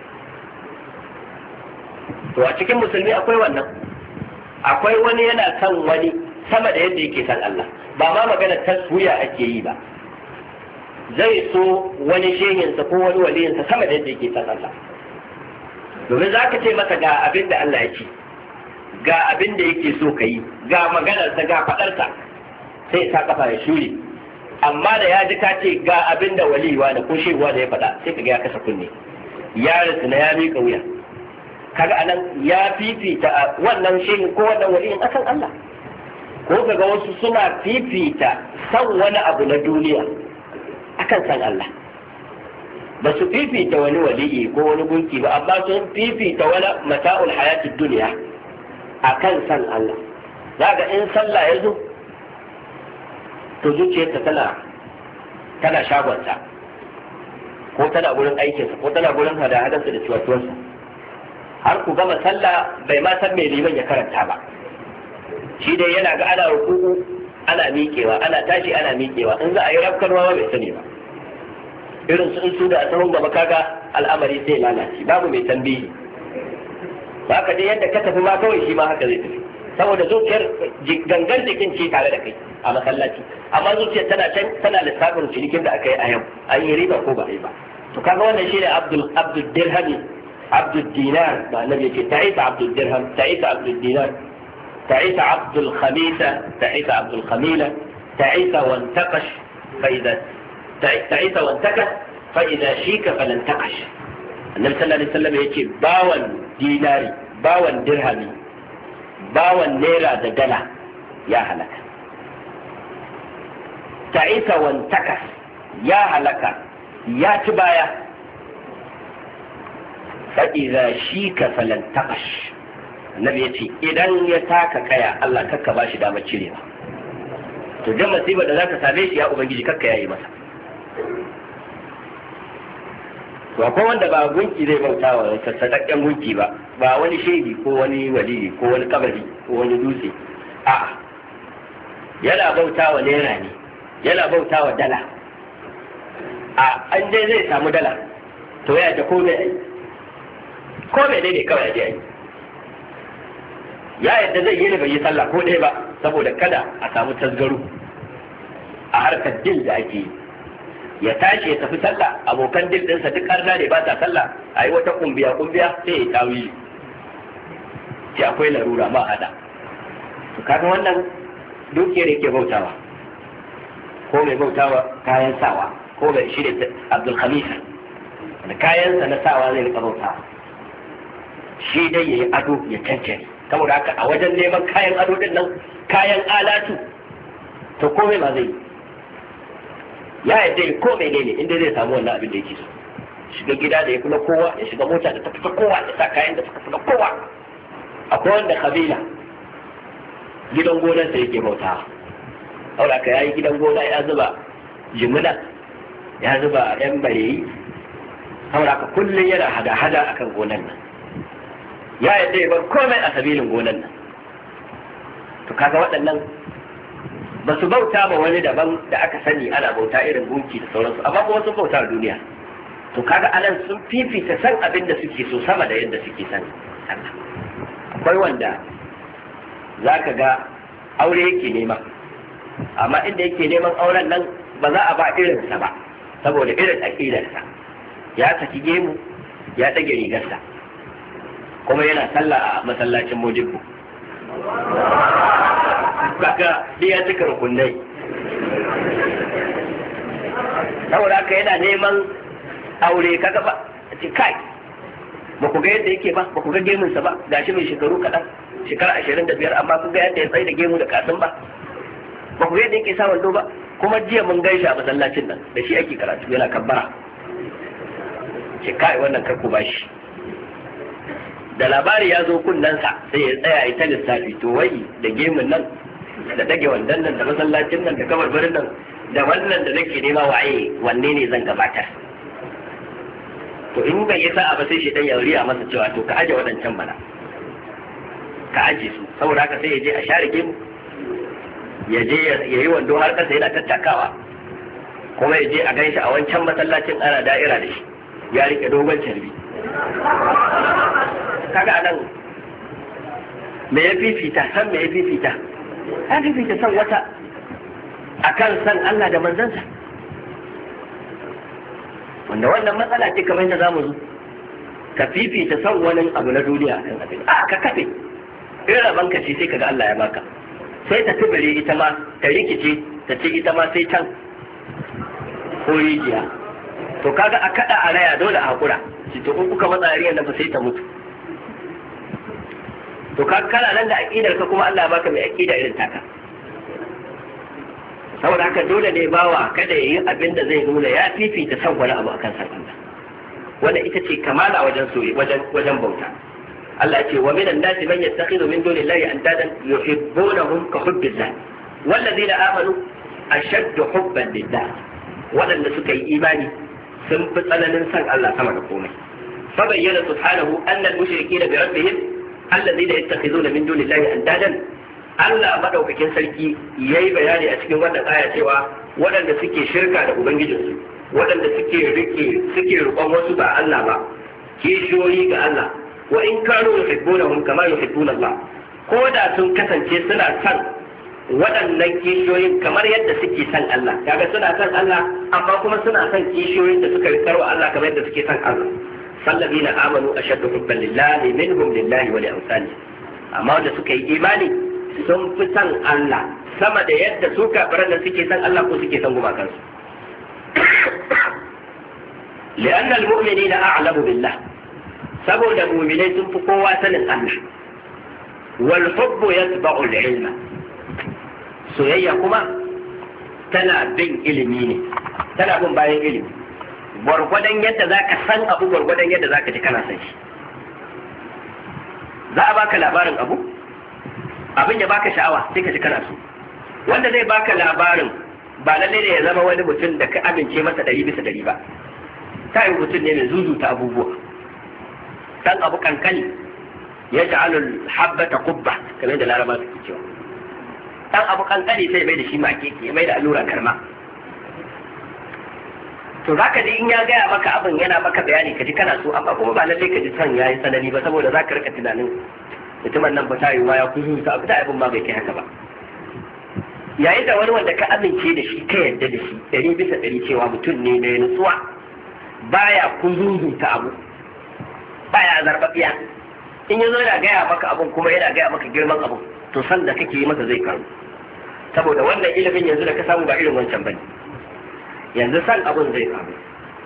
To a cikin musulmi akwai wannan, akwai wani yana son wani sama da yadda yake son Allah, ba ma magana taswiya ake yi ba, zai so wani shehinsa ko wani waliyinsa sama da yadda yake son Allah. Domin za ka ce masa ga abin da Allah ya ce, ga abin da yake so ka yi, ga maganarsa ga faɗarsa, sai sa kafa ya shuri. Amma da ya ji ka ce ga abin da waliwa da ko shehuwa da ya faɗa, sai ka ga ya kasa kunne, ya rasu na ya miƙa wuya. Kaga anan ya fifita wannan shehin ko wannan waliyin akan Allah, ko kaga wasu suna fifita san wani abu na duniya akan san Allah. Ba su fifita wani waliyi ko wani gunki ba, amma sun fifita wani mata'ul hayatid duniya akan san Allah. Zaka in sallah ya zo to zuciyarta tana tana shagonta ko tana gurin aikinsa ko tana gurin hada-hadarsa da ciwatuwarsa. Har ku gama sallah bai ma san me liman ya karanta ba, shi dai yana ga ana ruku'u ana miƙewa, ana tashi ana miƙewa, in za a yi rafkarwa ba bai sani ba. Irin su in su da a sahun gaba kaga al'amari sai lalace, babu mai tambihi. Ba ka dai yadda ka tafi ma kawai shi ma haka zai tafi, saboda zuciyar gangan jikin ce tare da kai a masallaci, amma zuciyar tana can tana lissafin cinikin da aka yi a yau, an yi riba ko ba a yi ba. To kaga wannan shi ne Abdul Abdul Dirhami عبد الدينار، مع النبي تعيس عبد الدرهم، تعيس عبد الدينار، تعيس عبد الخميسة، تعيس عبد الخميلة، تعيس وانتقش فإذا تعيس وانتكش فإذا شيك فلن تقش. النبي صلى الله عليه وسلم يقول باون ديناري باون درهمي باون نيرا دجلة يا هلك. تعيس وانتكش يا هلك يا تبايا. fa'iza shi ka falantakash, annabi ya ce idan ya taka kaya Allah kakka ba shi damar cirewa. To jan masibar da za ka same shi ya ubangiji kakka ya yi masa. To akwai wanda ba gunki zai bauta wa sassaƙaƙƙen gunki ba, ba wani shehi ko wani wali ko wani kabari ko wani dutse, a'a yana bauta wa naira ne, yana bauta wa dala. A an dai zai samu dala to ya ta komai ai ko mai ne kawai ya yi ya yadda zai yi bai yi sallah ko ɗaya ba saboda kada a samu tasgaru a harkar dil da ake yi. ya tashi ya tafi sallah abokan dildinsa duk arna ne ba ta sallah a yi wata kumbiya kumbiya sai ya tawili ce akwai larura ma hada to kaga wannan dukiyar yake bautawa ko mai bautawa kayan sawa ko mai shi ne Abdul Khamisa da kayansa na sawa zai rika bautawa shi dai yayi ado ya cancare saboda haka a wajen neman kayan ado din nan kayan alatu to komai ma zai ya yadda ko mai ne inda zai samu wannan abin da yake so shiga gida da ya fi na kowa ya shiga mota da ta fi kowa ya sa kayan da suka fi na kowa akwai wanda kabila gidan gonarsa yake bauta aura ka yayi gidan gona ya zuba jimina ya zuba yan bareyi aura ka kullum yana hada-hada akan gonar nan ya yadda ya bar komai a sabilin gonar nan to kaga waɗannan ba su bauta ba wani daban da aka sani ana bauta irin gunki da sauransu amma kuma sun bauta a duniya to kaga anan sun fifita san abin da suke so sama da yadda suke san Allah akwai wanda za ka ga aure yake nema amma inda yake neman auren nan ba za a ba irinsa ba saboda irin aƙidarsa ya saki gemu ya ɗage rigarsa kuma yana sallah a masallacin Modibbo kaga dai ya cika rukunai saboda haka yana neman aure kaga ba ce kai ba ku ga yadda yake ba ba ku ga gemunsa ba gashi mai shekaru kaɗan shekara ashirin da biyar amma kun ga yadda ya tsaye da gemu da kasin ba ba ku ga yadda yake sa wando ba kuma jiya mun gaishe a masallacin nan da shi ake karatu yana kabbara ce kai wannan kar ku bashi da labari ya zo kunnensa sai ya tsaya ya ta lissafi to wai da gemun nan da dage wandan nan da masallacin nan da kabarbarin nan da wannan da nake nema waye wanne ne zan gabatar to in bai yi sa'a ba sai shi dan ya riya masa cewa to ka aje waɗancan bana ka aje su saboda haka sai ya je a share gemu ya je ya yi wando har kasa yana tattakawa kuma ya je a ganshi a wancan masallacin ana da'ira da shi ya rike dogon carbi kaga anan me ya fifita san me ya fifita ya fifita san wata akan san Allah da manzansa wanda wannan matsala ce kamar yadda zamu zo ka fifita san wani abu na duniya kan abin a ka kafe in raban ka ce sai kaga Allah ya baka sai ta tubure ita ma ta rikice ta ce ita ma sai can ko rijiya to kaga a kada a raya dole a hakura shi to in kuka matsa riyan nan fa sai ta mutu to ka kana nan da aqidar ka kuma Allah ya baka mai aqida irin taka saboda haka dole ne bawa kada yayi abin da zai nuna ya fifita san wani abu akan san Allah wanda ita ce kamala wajen soyi wajen wajen bauta Allah ya ce wa minan nasi man yattakhidhu min dunillahi andadan yuhibbunahum ka hubbillah wallazina amanu ashaddu hubban lillah wadanda suka yi imani sun fi tsananin san Allah sama da komai fa bayyana subhanahu anna al-mushrikeena bi rabbihim alladhina yattakhidhuna min dunillahi andadan Allah madaukakin sarki yayi bayani a cikin wannan aya cewa waɗanda suke shirka da ubangijinsu waɗanda suke rike suke rukon wasu ba Allah ba kishiyoyi ga Allah wa in kanu yuhibbunahum kama yuhibbuna Allah ko da sun kasance suna san waɗannan kishiyoyin kamar yadda suke san Allah kaga suna san Allah amma kuma suna san kishiyoyin da suka rikarwa Allah kamar yadda suke san Allah fallazina amanu ashaddu hubban lillahi minhum lillahi wa li amsalihi amma wanda suka yi imani sun fi san Allah sama da yadda su kafiran da suke san Allah ko suke san gumakansu li'anna al-mu'minina a'lamu billah saboda mu'minai sun fi kowa sanin Allah wal hubbu yatba'u al-ilma soyayya kuma tana bin ilimi ne tana bin bayan ilimi gwargwadon yadda zaka san abu gwargwadon yadda zaka ji kana san shi za a baka labarin abu abin ya baka sha'awa sai ka ji kana so wanda zai baka labarin ba lalle ne ya zama wani mutum da ka amince masa ɗari bisa ɗari ba ta yi mutum ne mai zuzuta abubuwa dan abu kankani ya ja'alu habbata qubba kamar da laraba suke cewa dan abu kankani sai mai da shi makeke mai da allura karma to zaka ji in ya gaya maka abin yana maka bayani ka ji kana so amma kuma ba lalle ka ji son yayi sanani ba saboda zaka rika tunanin mutumin nan ba ta yi ma ya kuzu ta abu da abin ma bai kai haka ba yayin da wani wanda ka amince da shi ka yarda da shi ɗari bisa ɗari cewa mutum ne mai nutsuwa, baya kuzuzunta abu, baya zarbabiya, in yazo yana gaya maka abun kuma yana gaya maka girman abu, to san da kake yi masa zai karu. Saboda wannan ilimin yanzu da ka samu ba irin wancan bane, yanzu san abun zai karu.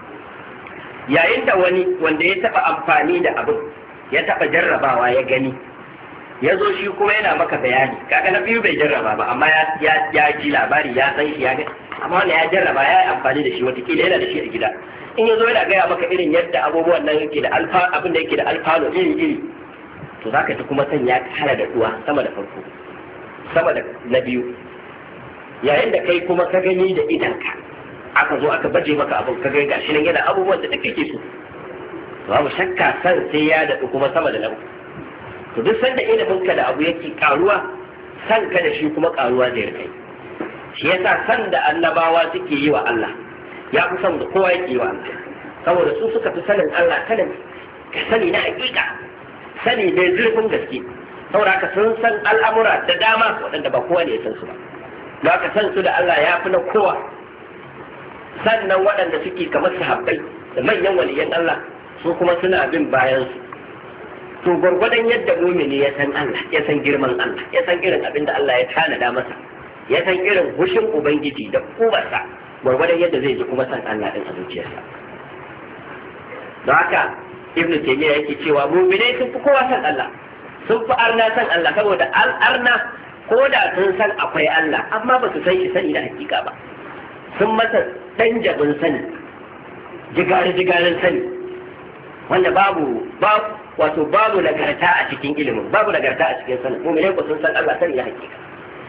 Yayin da wani wanda ya taba amfani da abun ya taba jarrabawa ya gani, ya zo shi kuma yana maka bayani, kaga na biyu bai jarraba ba amma ya ya ji labari ya san shi ya ga, amma wannan ya jarraba ya yi amfani da shi, watakila yana da shi a gida, in ya zo yana gaya maka irin yadda abubuwan nan yake da alfa abin da yake da alfano iri iri, to zaka ta kuma san ya kara da duwa sama da farko, sama da na biyu. Yayin da kai kuma ka gani da idanka, aka zo aka baje maka abin ka ga gashi nan yana abubuwan da kake so, babu shakka san sai ya daɗu kuma sama da na uku. To duk sanda ilimin ka da abu yake karuwa, san ka da shi kuma karuwa zai rikai. Shi yasa san da annabawa suke yi wa Allah ya fi san da kowa yake yi wa Allah, saboda su suka fi sanin Allah sanin ka sani na hakika, sani mai zurfin gaske. Saboda haka sun san al'amura da dama waɗanda ba kowa ne ya san su ba, da haka san su da Allah ya fi na kowa. Sannan waɗanda suke kamar sahabbai da manyan waliyan Allah, su kuma suna bin bayan su. To gwargwadon yadda mumini ya san Allah, ya san girman Allah, ya san irin abin da Allah ya tanada masa, ya san irin hushin Ubangiji da kubarsa, gwargwadon yadda zai ji kuma san Allah din a zuciyarsa. Don haka Ibn Taymiyyah yake cewa muminai sun fi kowa san Allah, sun fi arna san Allah, saboda arna ko da sun san akwai Allah amma ba su san shi sani da hakika ba, sun masa dan jabin sani, jigare-jigaren sani, wanda babu babu wato babu nagarta a cikin ilimin, babu nagarta a cikin sanin. Mu'minai ko sun san Allah sani ya hakika.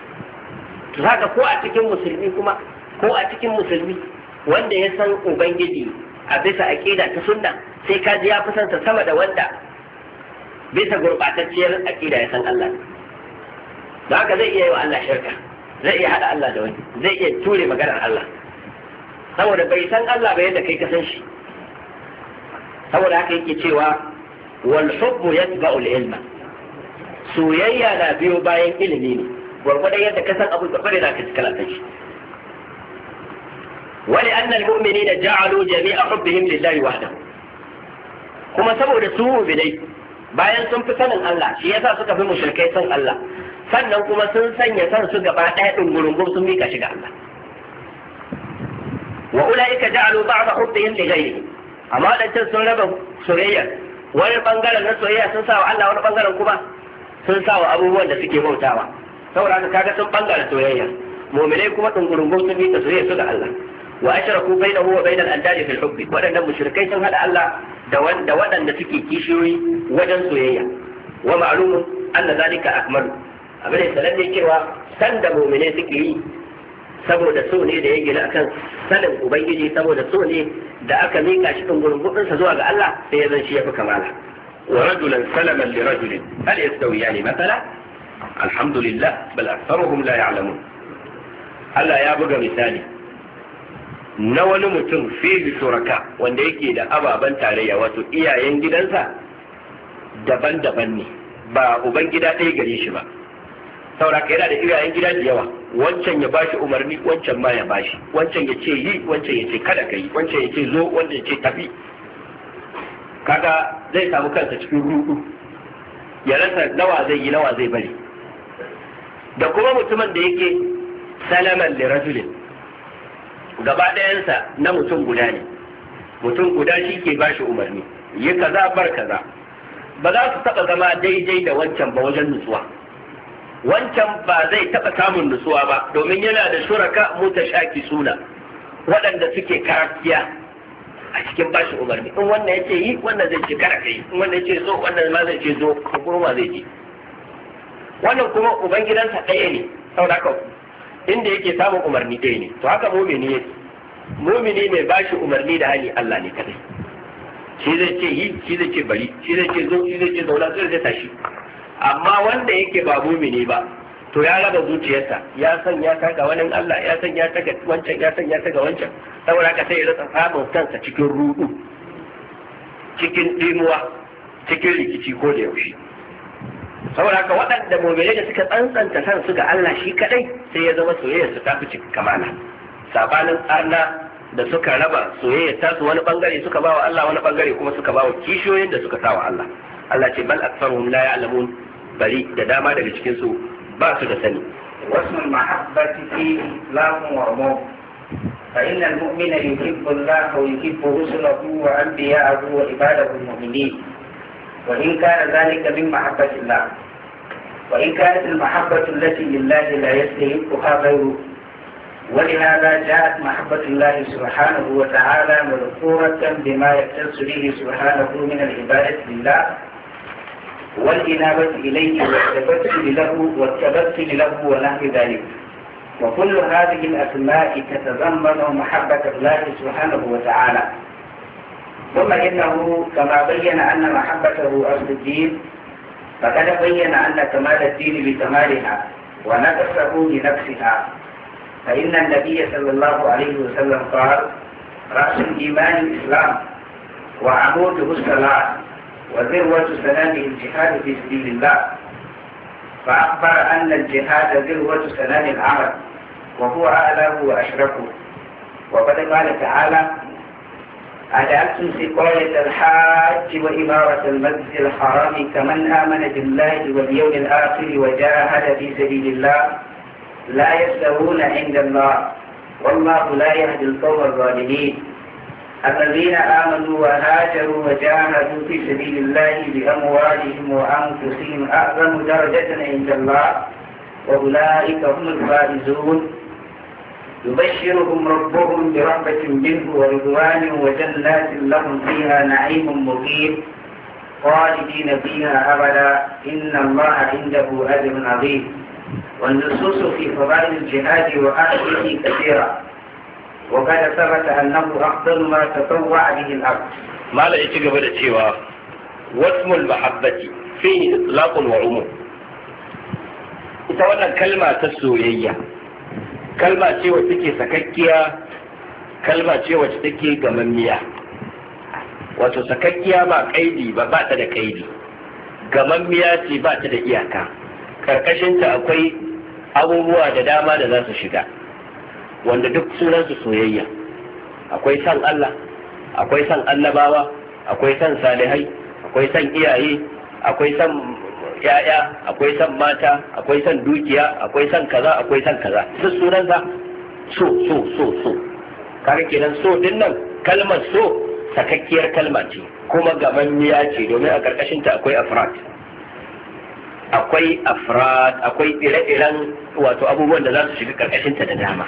To haka ko a cikin musulmi kuma ko a cikin musulmi wanda ya san Ubangiji a bisa aqida ta sunna, sai ka ji ya fi sansa sama da wanda bisa gurbatacciyar aqida ya san Allah. Don haka zai iya yi wa Allah shirka, zai iya hada Allah da wani, zai iya ture maganar Allah, saboda bai san Allah ba yadda kai ka san shi. Saboda haka yake cewa wal hubbu yatba'u al-ilma, soyayya na biyo bayan ilimi ne, gwargwadon yadda ka san abu gwargwadon da ka ci kalata shi. Wali anna al-mu'minina ja'alu jami'a hubbihim lillahi wahdahu, kuma saboda su mu'minai bayan sun fi sanin Allah, shi yasa suka fi mushrikai san Allah, sannan kuma sun sanya san su gaba ɗaya ɗungurungun sun mika shi ga Allah. Wa ulaika ja'alu ba'da hubbihim li ghayrihim, amma wadancan sun raba soyayya, wani bangaren na soyayya sun sa wa Allah, wani bangaren kuma sun sa wa abubuwan da suke bautawa. Saboda haka kaga sun bangaren soyayya, mu'minai kuma ɗungurungun sun mika soyayya su ga Allah. Wa ashraku bainahu wa bainal andadi fil hubbi, wadannan mushrikai sun hada Allah da wanda wadanda suke kishiyoyi wajen soyayya. Wa ma'lumun anna zalika akmalu, abin da sanan ne cewa san da mu'minai suke yi saboda so ne da ya gina akan sanin Ubangiji, saboda so ne da aka mika shi ɗungurungun sa zuwa ga Allah, sai ya zan shi ya fi kamala. Wa rajulan salaman li rajulin hal yastawiyani mathala, alhamdulillah bal aktharuhum la ya'lamun. Allah ya buga misali na wani mutum fi shuraka wanda yake da ababen tarayya, wato iyayen gidansa daban-daban ne, ba uban gida ɗaya gare shi ba. Saboda yana da iyayen gida da yawa, wancan ya bashi umarni, wancan ma ya bashi, wancan ya ce yi, wancan ya ce kada ka yi, wancan ya ce zo, wancan ya ce tafi. Kaga zai samu kansa cikin ruɗu, ya rasa nawa zai yi, nawa zai bari. Da kuma mutumin da yake salaman li rajulin, gaba ɗayansa na mutum guda ne, mutum guda shi ke bashi umarni, yi kaza bar kaza, ba za su taɓa zama daidai da wancan ba wajen nutsuwa. Wancan ba zai taɓa samun nutsuwa ba, domin yana da shuraka mutashaki suna, waɗanda suke karafiya a cikin bashi umarni. In wannan ya ce yi, wannan zai ce kara ka yi, in wannan ya ce zo, wannan ma zai ce zo, kuma zai ce. Wannan kuma ubangidansa ɗaya ne, saboda haka inda yake samun umarni ɗaya ne. To haka mumini yake, mumini mai bashi umarni da hali Allah ne kadai. Shi zai ce yi, shi zai ce bari, shi zai ce zo, shi zai ce zauna, sai zai tashi. Amma wanda yake ba mumini ba, to ya raba zuciyarsa, ya san ya taka wani Allah, ya san ya taka wancan, ya san ya taka wancan, saboda haka sai ya rasa samun kansa cikin rudu, cikin dimuwa, cikin rikici ko da yaushe. saboda haka waɗanda mu'minai da suka tsantsanta san su ga Allah shi kadai sai ya zama soyayyar su ta fi cika kamala. Sabanin arna da suka raba soyayyar ta su wani bangare suka bawa Allah, wani bangare kuma suka bawa kishiyoyin da suka sawa Allah. Allah ce bal aktsaruhum la ya'lamun, bari da dama daga cikin su ba su da sani. wasmul mahabbati fi lahum wa umum fa innal mu'mina yuhibbu Allah wa yuhibbu rusulahu wa anbiya'ahu wa ibadahu al-mu'minin wa in kana dhalika min mahabbati Allah wa in kanat al-mahabbatu allati lillahi la yastahiqquha ghayruhu. ولهذا جاءت محبة الله سبحانه وتعالى مذكورة بما يختص به سبحانه من العبادة لله والإنابة إليه والتبتل له والتبتل له ونحو ذلك. وكل هذه الأسماء تتضمن محبة الله سبحانه وتعالى. ثم إنه كما بين أن محبته أصل الدين فقد بين أن كمال الدين بكمالها ونقصه بنقصها. فإن النبي صلى الله عليه وسلم قال: رأس الإيمان الإسلام وعموده الصلاة وذروة سنامه الجهاد في سبيل الله. فأخبر أن الجهاد ذروة سنام العمل وهو أعلاه وأشرفه. وقد قال تعالى: أجعلتم سقاية الحاج وإمارة المسجد الحرام كمن آمن بالله واليوم الآخر وجاهد في سبيل الله لا يستوون عند الله والله لا يهدي القوم الظالمين. الذين آمنوا وهاجروا وجاهدوا في سبيل الله بأموالهم وأنفسهم أعظم درجة عند الله وأولئك هم الفائزون. يبشرهم ربهم برحمة منه ورضوان وجنات لهم فيها نعيم مقيم خالدين فيها أبدا إن الله عنده أجر عظيم. والنصوص في فضائل الجهاد وأهله كثيرة وقد ثبت أنه أفضل ما تطوع به الأرض. ما لا يتجب الاتشوى واسم المحبة فيه إطلاق وعموم. ita wannan kalma ta soyayya kalma ce wacce take sakakkiya, kalma ce wacce take gamammiya. Wato sakakkiya ba kaidi ba, ba ta da kaidi. Gamammiya ce ba ta da iyaka. Karkashinta akwai abubuwa da dama da za su shiga wanda duk sunansu soyayya. Akwai san Allah, akwai san annabawa, akwai san salihai, akwai san iyaye, akwai san yaya, akwai san mata, akwai san dukiya, akwai san kaza, akwai san kaza. Duk sunansa so so so so. Kaga kenan so din nan kalmar so sakakkiyar kalma ce kuma gamanniya ce domin a karkashinta akwai afrat. akwai afrad akwai ire-iren wato abubuwan da za su shiga karkashinta da dama.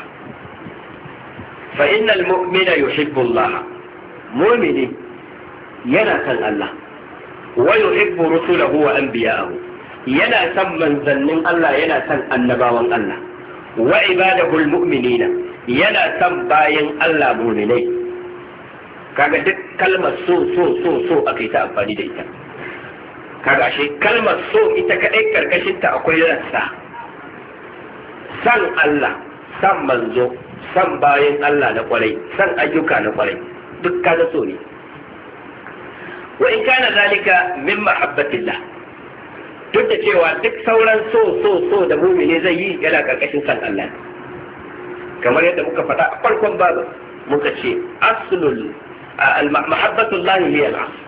fa innal mu'mina yuhibbu Allah, mu'mini yana san Allah, wa yuhibbu rusulahu wa anbiya'ahu, yana san manzannin Allah, yana san annabawan Allah, wa ibadahu almu'minina, yana san bayin Allah mu'minai. Kaga duk kalmar so so so so akai ta amfani da ita. Kaga shi kalmar so ita kadai karkashin ta akwai rassa. San Allah, san manzo, san bayan Allah na kwarai, san ayyuka na kwarai, duk kaga so ne. Wa in kana zalika min mahabbatillah, duk da cewa duk sauran so so so da mu'mini zai yi yana karkashin san Allah. Kamar yadda muka faɗa a farkon babu muka ce aslul al-mahabbatullah hiya al-asl.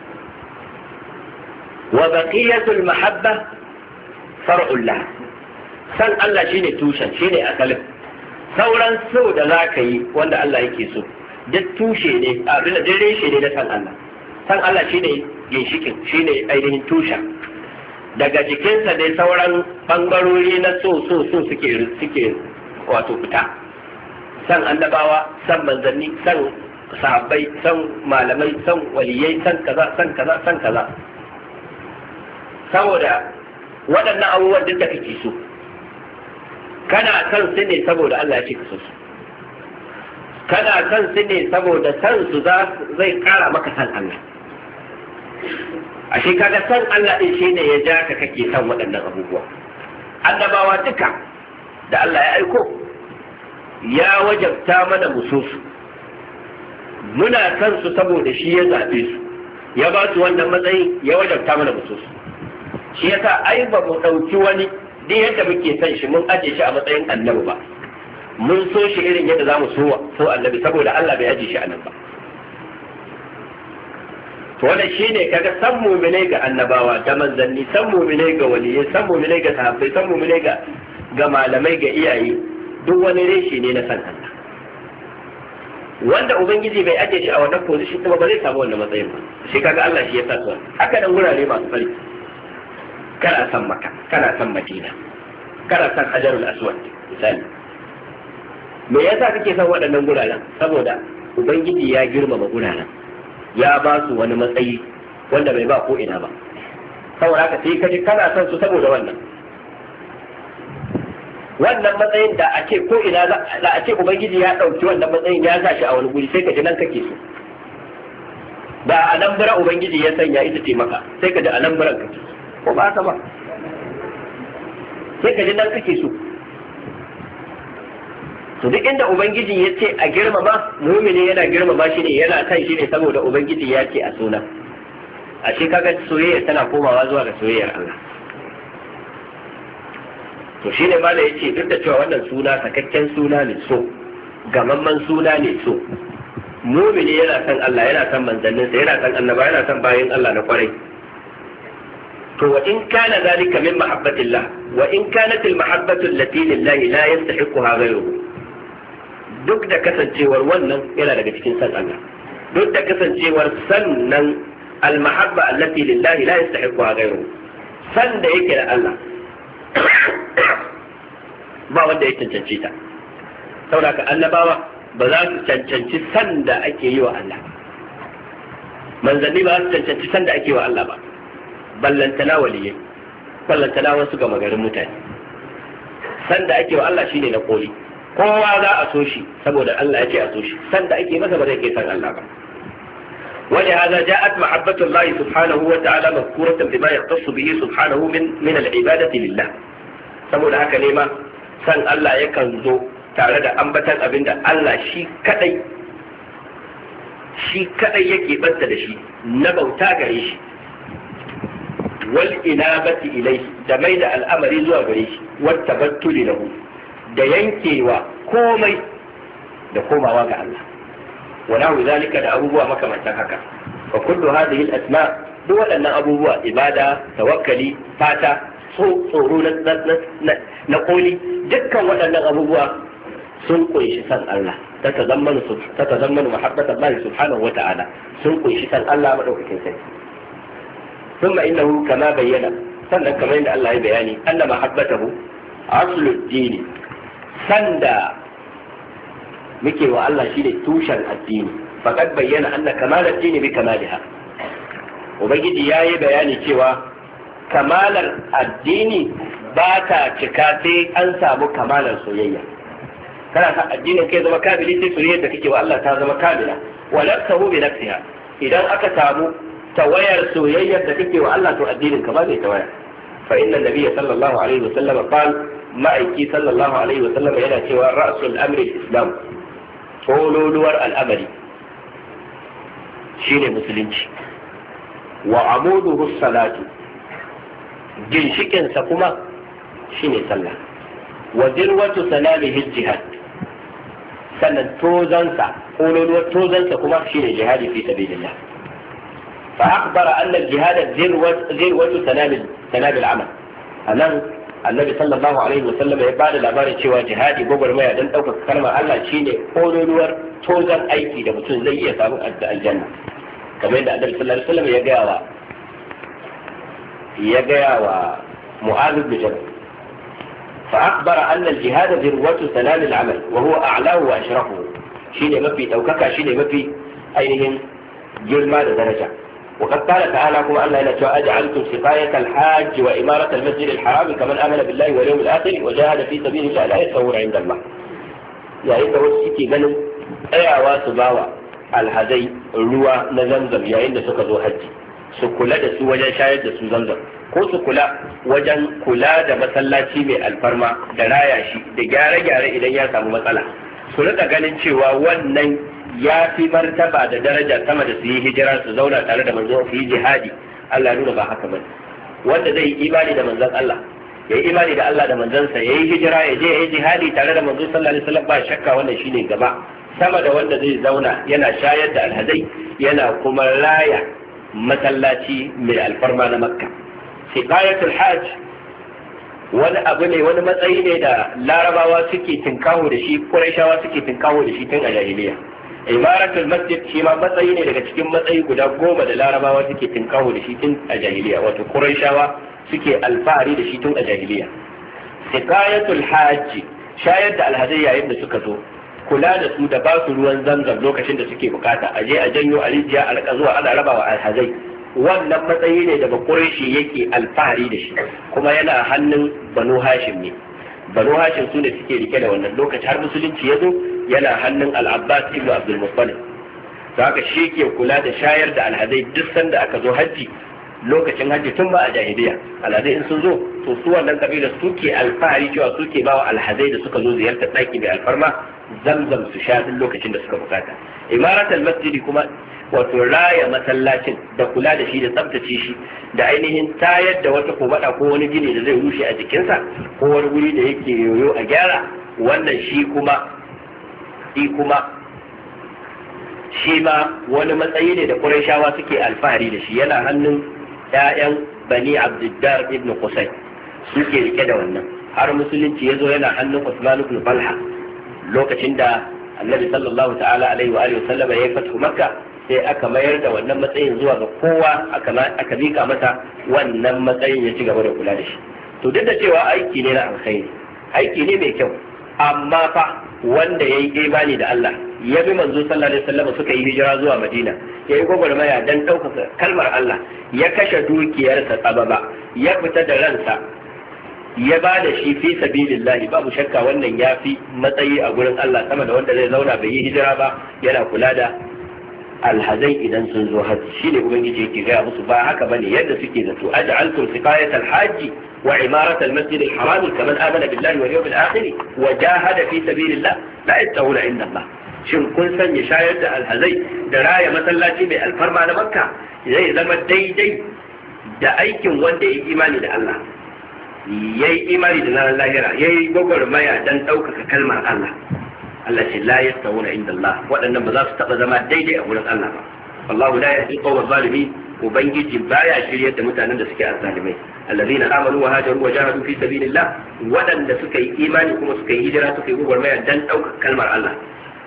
وبقية المحبة فرع لها. san Allah shine tushen, shine asalin. Sauran so da za ka yi wanda Allah yake so duk tushe ne, a duk reshe ne na san Allah. San Allah shine ginshikin, shine ainihin tushen. Daga jikinsa dai sauran bangarori na so so so suke suke wato fita. San annabawa, san manzanni, san sahabbai, san malamai, san waliyai, san kaza, san kaza, san kaza. Saboda waɗannan abubuwan duk da kake so kana san su ne saboda Allah ya ce ka so su, kana san su ne saboda san su zai ƙara maka san Allah. Ashe kaga san Allah din shine ya ja ka kake san waɗannan abubuwa. Annabawa duka da Allah ya aiko ya wajabta mana mu so su, muna san su saboda shi ya zaɓe su, ya ba su wannan matsayi, ya wajabta mana mu so su. shi yasa ai ba mu ɗauki wani duk yadda muke son shi mun aje shi a matsayin annabi ba, mun so shi irin yadda za mu so so annabi saboda Allah bai aje shi a nan ba. to wannan shine kaga san mu'minai ga annabawa da manzanni, san mu'minai ga waliyai, san mu'minai ga sahabbai, san mu'minai ga ga malamai, ga iyaye, duk wani reshi ne na san Allah wanda ubangiji bai aje shi a wannan position kuma ba zai samu wannan matsayin ba. shi kaga Allah shi ya sa su haka nan gurare masu fari, kana san Makka, kana san Madina, kana san Hajarul Aswad misali. me yasa kake san waɗannan guraren? saboda ubangiji ya girmama guraren, ya ba su wani matsayi wanda bai ba ko ina ba, saboda haka sai kaji kana son su saboda wannan wannan matsayin da a ce ko ina da a ce ubangiji ya dauki wannan matsayin ya sa shi a wani guri sai kaji nan kake so. da a nan bara ubangiji ya sanya ita ce maka sai kaji a nan baran kake ko ba haka ba, sai kaji nan kake so. to duk inda ubangiji ya ce a girmama, mu'mini yana girmama shi ne, yana kan shi ne saboda ubangiji ya ce a suna. a shi kaga soyayya tana komawa zuwa ga soyayyar Allah. to shi ne mala yace duk da cewa wannan suna sakakken suna ne, so gamamman suna ne, so mu'mini yana san Allah, yana san manzanninsa, yana san annaba, yana san bayin Allah na kwarai. to wa in kana zalika min mahabbatillah wa in kanat al mahabbatu allati lillahi la yastahiquha ghayruhu, duk da kasancewar wannan yana daga cikin san Allah, duk da kasancewar sannan al-mahabba allati lillahi la yastahiquha ghayruhu, san da yake da Allah ba wanda ya cancanci ta. saboda ka annabawa ba za su cancanci san da ake yi wa Allah, manzanni ba za su cancanci san da ake wa Allah ba, ballantana waliyai, ballantana wasu gama garin mutane. san da ake wa Allah shine na koli, kowa za a so shi saboda Allah ya ce a so shi, san da ake masa ba zai kai san Allah ba. ولهذا جاءت محبة الله سبحانه وتعالى مذكورة بما يختص به سبحانه من من العبادة لله. saboda haka ne ma san Allah yakan zo tare da ambatan abinda Allah shi kadai shi kadai yake banta da shi na bauta gare shi, wal inabati ilayhi, da mai da al'amari zuwa gare shi, wat tabattuli lahu, da yankewa komai da komawa ga Allah, wa nahu zalika da abubuwa makamantan haka. wa kullu hadhihi al-asma, duk waɗannan abubuwa, ibada, tawakkali, fata, tsoro na koli, dukkan waɗannan abubuwa sun kunshi san Allah, ta tazammanu mahabbatan Allah subhanahu wa ta'ala, sun kunshi san Allah madaukakin sarki. thumma innahu kama bayyana, sannan kamar yadda Allah ya bayani, anna mahabbatahu aslud dini, sanda muke wa Allah shine tushen addini. faqad bayyana anna kamal ad-dini bi kamaliha, ubangiji yayi bayani cewa kamalar addini ba ta cika sai an samu kamalar soyayya. kana sa addinin kai zama kamili sai soyayyar da kake wa Allah ta zama kamila. wa nafsuhu bi nafsiha, idan aka samu tawayar soyayyar da kake wa Allah to addinin ka ba zai tawaya. fa inna nabiyya sallallahu alaihi wa sallam qala, ma'aiki sallallahu alaihi wa sallam yana cewa ra'sul amri al-islam, kololuwar al'amari shine musulunci. wa amuduhu salatu, ginshikinsa kuma shine sallah. wa dirwatu salamihi jihad, sannan tozansa, kololuwar tozansa kuma shine jihadi fi sabilillah. fa akhbara anna al-jihad dirwatu salami salami al-amal. anan annabi sallallahu alaihi wasallam ya bada labarin cewa jihadi, gwagwarmaya don ɗaukaka kalmar Allah shine kololuwar tozan aiki da mutum zai iya samun aljanna, kamar yadda annabi sallallahu alaihi wasallam ya gaya wa ya gaya wa Mu'adh bin Jabal. fa akhbara anna al-jihad dirwatu salam al-amal wa huwa a'lahu wa ashrafuhu, shine mafi daukaka, shine mafi ainihin girma da daraja. وقد قال تعالى كما الله لا أجعلتم سقاية الحاج وإمارة المسجد الحرام كمن آمن بالله واليوم الآخر وجاهد في سبيل الله لا يستوون عند الله. يا إذا وسيتي من أي واسباوة الهدي الروى نزمزم يا إن سكزوا حجي سكولا دسو وجن شاهد دسو زمزم ko su kula wajen kula da masallaci mai alfarma da raya shi da gyare-gyare idan ya samu matsala, su rika ganin cewa wannan ya fi martaba da daraja sama da su yi hijira su zauna tare da manzo su yi jihadi. Allah nuna ba haka bane. wanda zai yi imani da manzon Allah ya yi imani da Allah da manzansa ya yi hijira ya je ya yi jihadi tare da manzon sallallahu alaihi wasallam ba shakka wannan shine gaba sama da wanda zai zauna yana shayar da alhazai yana kuma raya masallaci mai alfarma na Makka. Siqayatul hajj wani abu ne, wani matsayi ne da larabawa suke tinkaho da shi, quraishawa suke tinkaho da shi tun a jahiliya. Imaratul masjid shi ma matsayi ne daga cikin matsayi guda goma da larabawa suke tinkaho da shi tun a jahiliya, wato quraishawa suke alfahari da shi tun a jahiliya. Siqayatul hajj shayar da alhazai yayin da suka zo, kula da su da ba su ruwan zamzam lokacin da suke bukata, a je a janyo a rijiya a rika zuwa ana rabawa alhazai, wannan matsayi ne da bakureshi yake alfahari da shi, kuma yana hannun banu hashim ne. Banu hashim su ne suke rike da wannan lokaci har musulunci ya zo yana hannun al-abbas ibn abdul muttalib. Da haka shi ke kula da shayar da alhazai duk sanda aka zo hajji, lokacin hajji tun ba a jahiliya alhazai in sun zo to su wannan kabila suke alfahari cewa suke bawa alhazai da suka zo ziyartar ɗaki mai alfarma zamzam su sha duk lokacin da suka bukata. Imaratul masjidi kuma wato raya masallacin da kula da shi da tsabtace shi da ainihin tayar da wata kobada ko wani gini da zai rushe a jikinsa ko wani wuri da yake yoyo a gyara, wannan shi kuma shi kuma shi ma wani matsayi ne da Qurayshawa suke alfahari da shi, yana hannun ƴaƴan Bani Abdiddar ibn Qusay suke rike da wannan, har musulunci yazo yana hannun Usman ibn Talha lokacin da Annabi sallallahu ta'ala alaihi wa alihi wasallam ya fatu Makka, sai aka mayar da wannan matsayin zuwa ga kowa, aka mika masa wannan matsayin ya ci gaba da kula da shi. To duk da cewa aiki ne na alkhairi, aiki ne mai kyau, amma fa wanda ya yi imani da Allah ya bi manzo sallallahu alaihi wasallam suka yi hijira zuwa Madina, ya yi gwagwarmaya dan ɗaukaka kalmar Allah, ya kashe dukiyarsa tsababa, ya fita da ransa, ya ba da shi fi sabilillahi, babu shakka wannan ya fi matsayi a gurin Allah sama da wanda zai zauna bai yi hijira ba yana kula da alhazai idan sun zo hajji. Shi ne ubangiji yake gaya musu ba haka bane yadda suke zato, aj'altum siqayat alhajj wa imarat almasjid alharam kaman amana billahi wal yawmil akhir wa jahada fi sabilillah la yastawuna inda Allah. Shin kun sanya shayar da alhazai da raya masallaci mai alfarma na Makka zai zama daidai da aikin wanda ya yi imani da Allah, ya yi imani da ranar lahira, ya yi gwagwarmaya don ɗaukaka kalmar Allah? Allah ce la yastawuna inda Allah, waɗannan ba za su taɓa zama daidai a wurin Allah ba. Allahu la yahdi qawma zalimi, ubangiji baya shiryar da mutanen da suke azzalimai. Allazina amanu wa hajaru wa jahadu fi sabilillah, waɗanda suka yi imani kuma suka yi hijira suka yi gwagwarmaya dan ɗaukar kalmar Allah.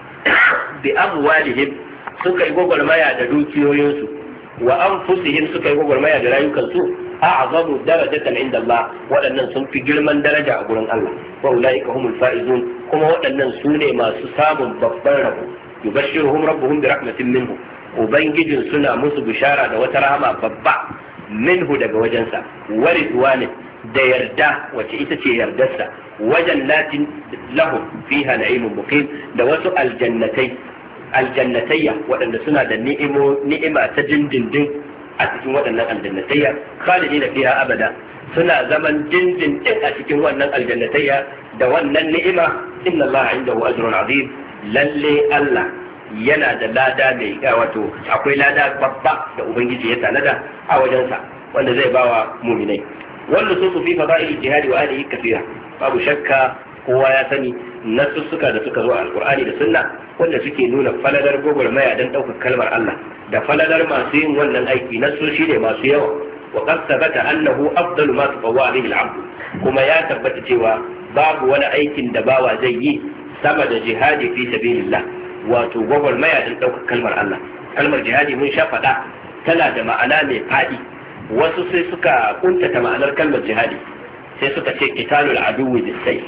Bi amwalihim, suka yi gwagwarmaya da dukiyoyinsu, wa anfusihim suka yi gwagwarmaya da rayukansu, a'zamu darajatan inda Allah, waɗannan sun fi girman daraja a gurin Allah. Wa ulaika humul faizun, kuma waɗannan su ne masu samun babban rabo. Yubashshiruhum rabbuhum bi rahmatin minhu, ubangijin suna musu bishara da wata rahama babba minhu daga wajensa, wa ridwanin da yarda wacce ita ce yardarsa, wajen latin lahum fiha na'imun muqim, da wasu aljannatai aljannatayya waɗanda suna da ni'ima ta dindindin a cikin waɗannan aljannatayya, khalidina fiha abada, suna zaman dindindin a cikin wannan aljannatayya da wannan ni'ima. Inna Allah indahu ajrun azim, lalle Allah yana da lada mai wato akwai lada babba da ubangiji ya tanada a wajensa wanda zai bawa mu'minai. Wannan su fi fada'il jihadi wa alihi kafira, babu shakka kowa ya sani nasussuka da suka zo a alqur'ani da sunna wanda suke nuna faladar gwagwarmaya don ɗaukar kalmar Allah da faladar masu yin wannan aiki, nasoshi ne masu yawa. wa qad thabata annahu afdalu ma tatawwa alayhi al-'abd, kuma ya tabbata cewa babu wani aikin da bawa zai yi sama da jihadi fi sabilillah, wato gwagwarmaya don ɗaukar kalmar Allah. Kalmar jihadi mun sha faɗa tana da ma'ana mai faɗi, wasu sai suka kuntata ma'anar kalmar jihadi, sai suka ce qitalul aduwwi bis-sayf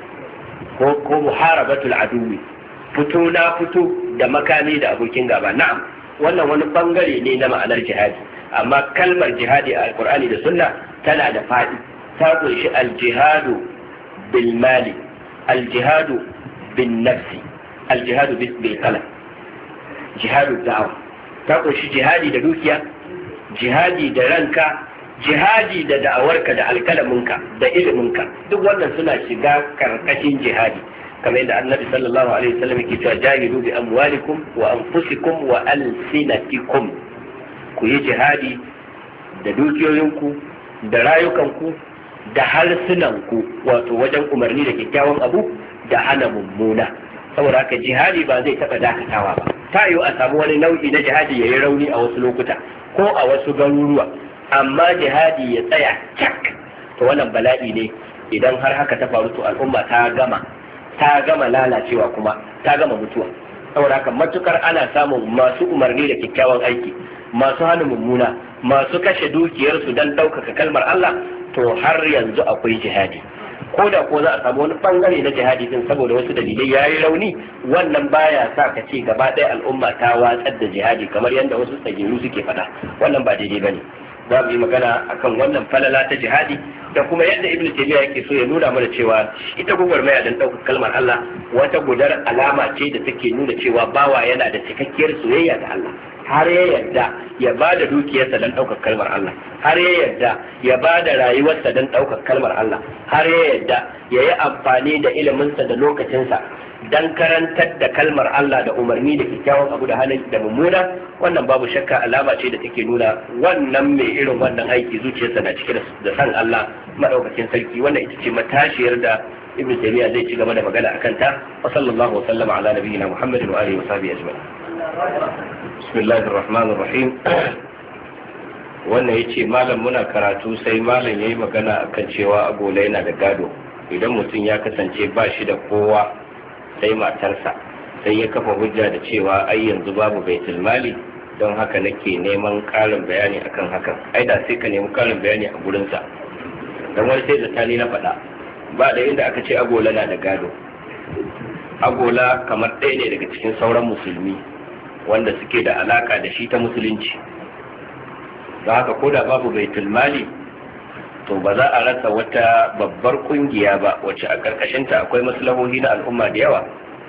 ko ko muharabatul aduwwi, fito na fito da makami da abokin gaba. Na'am, wannan wani bangare ne na ma'anar jihadi, amma kalmar jihadi a alqur'ani da sunna tana da faɗi, ta kunshi al-jihadu bil mali, al-jihadu bin nafsi, al-jihadu bil qalam, jihadu da'wa, ta kunshi jihadi da dukiya, jihadi da ranka, jihadi da da'awarka da alkalaminka da iliminka, duk wannan suna shiga karkashin jihadi, kamar yadda annabi sallallahu alaihi wasallam yake cewa jahidu bi amwalikum wa anfusikum wa alsinatikum, ku yi jihadi da dukiyoyinku da rayukanku da harsunanku, wato wajen umarni da kyakkyawan abu da hana mummuna. saboda haka jihadi ba zai taɓa dakatawa ba. ta yiwu a samu wani nau'i na jihadi ya yi rauni a wasu lokuta ko a wasu garuruwa, amma jihadi ya tsaya cak, to wannan bala'i ne. idan har haka ta faru to al'umma ta gama ta gama lalacewa kuma ta gama mutuwa. saboda haka matukar ana samun masu umarni da kyakkyawan aiki, masu hana mummuna, masu kashe dukiyarsu don ɗaukaka kalmar Allah, to har yanzu akwai jihadi. ko da ko za a samu wani bangare na jihadi din saboda wasu dalilai ya yi rauni, wannan baya sa ka ce gaba ɗaya al'umma ta watsar da jihadi kamar yadda wasu tsagiru suke faɗa. wannan ba daidai bane. za mu yi magana akan wannan falala ta jihadi da kuma yadda ibnu taymiya yake so ya nuna mana cewa ita gwagwarmaya don ɗaukar kalmar Allah wata gudar alama ce da take nuna cewa bawa yana da cikakkiyar soyayya ga Allah, har ya yarda ya ba da dukiyarsa don ɗaukar kalmar Allah, har ya yarda ya ba da rayuwarsa don ɗaukar kalmar Allah, har ya yarda ya yi amfani da iliminsa da lokacinsa don karantar da kalmar Allah da umarni da kyakkyawan abu da hannun da mummuna. wannan babu shakka alama ce da take nuna wannan mai irin wannan aiki zuciyarsa na cike da san Allah madaukakin sarki. wannan ita ce matashiyar da Ibn Taymiyyah zai ci gaba da magana akan ta. wa sallallahu wa sallama ala nabiyyina Muhammadin wa alihi wa sahbihi ajma'in. bismillahir rahmanir rahim. wannan yace malam muna karatu sai malam yayi magana akan cewa agola yana da gado. idan mutum ya kasance ba shi da kowa sai matarsa, sai ya kafa hujja da cewa ai yanzu babu baitul mali, don haka nake neman karin bayani akan hakan. ai da sai ka nemi karin bayani a gurinsa, don wani sai da tani na faɗa ba da inda aka ce agola na da gado. agola kamar ɗaya ne daga cikin sauran musulmi wanda suke da alaka da shi ta musulunci, don haka ko da babu baitul mali to ba za a rasa wata babbar kungiya ba wacce a karkashinta akwai maslahohi na al'umma da yawa.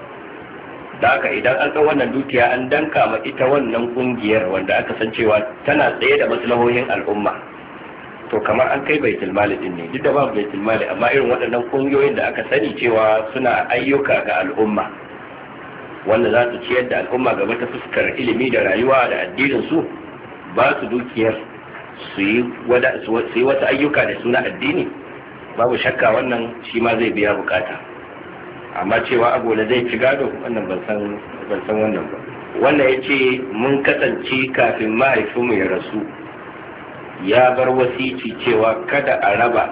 da haka idan an ɗau wannan dukiya an danka ma ita wannan kungiyar wanda aka san cewa tana tsaye da maslahohin al'umma, to kamar an kai baitul mali din ne. duk da babu baitul mali, amma irin waɗannan kungiyoyin da aka sani cewa suna ayyuka ga al'umma wanda za su ciyar da al'umma gaba ta fuskar ilimi da rayuwa da addinin su, ba su dukiyar su yi wasu ayyuka da suna addini, babu shakka wannan shi ma zai biya bukata. amma cewa agola zai ci gado, wannan ban san wannan ba. wannan ya ce mun kasance kafin mahaifinmu ya rasu ya bar wasici cewa kada a raba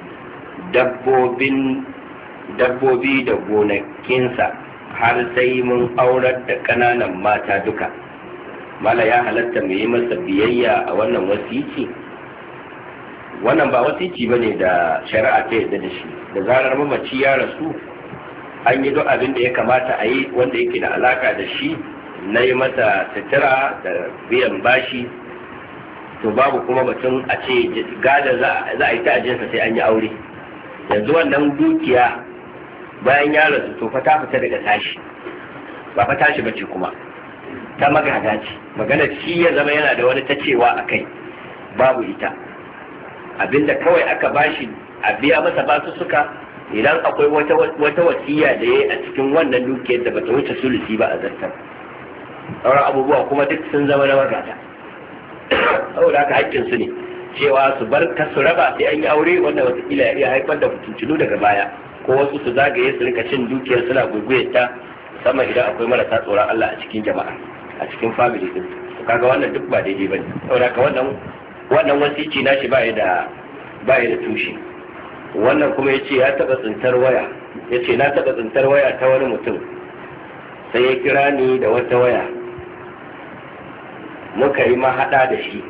dabbobi da gonakinsa har sai mun aurar da ƙananan mata duka. mala ya halatta mu yi masa biyayya a wannan wasici? wannan ba wasici bane da shari'a ta yadda da shi. da zarar mamaci ya rasu an yi duk abin da ya kamata a yi wanda yake da alaka da shi na yi masa sutura da biyan bashi, to babu kuma batun a ce gada za a yi ta ajinsa sai an yi aure. yanzu wannan dukiya bayan ya rasu to fa ta fita daga tashi, ba fa tashi bace kuma ta magada ce. magana shi ya zama yana da wani ta cewa a kai babu ita, abinda kawai aka bashi a biya masa basu suka, idan akwai wata wasiya da ya yi a cikin wannan dukiyar da bata wuce sulusi ba a zartar. sauran abubuwa kuma duk sun zama na magada, saboda haka haƙƙin su ne cewa su bar ka su raba sai an yi aure, wanda watakila ya iya haifar da fitintunu daga baya, ko wasu su zagaye su rika cin dukiyar suna gurguyar ta, musamman idan akwai marasa tsoron Allah a cikin jama'a, a cikin family din. kaga wannan duk ba daidai bane. saboda haka wannan wannan wasici nashi ba ya da ba ya da tushe. wannan kuma yace ya taba tsintar waya, yace na taba tsintar waya ta wani mutum, sai ya kira ni da wata waya muka yi mahada da shi,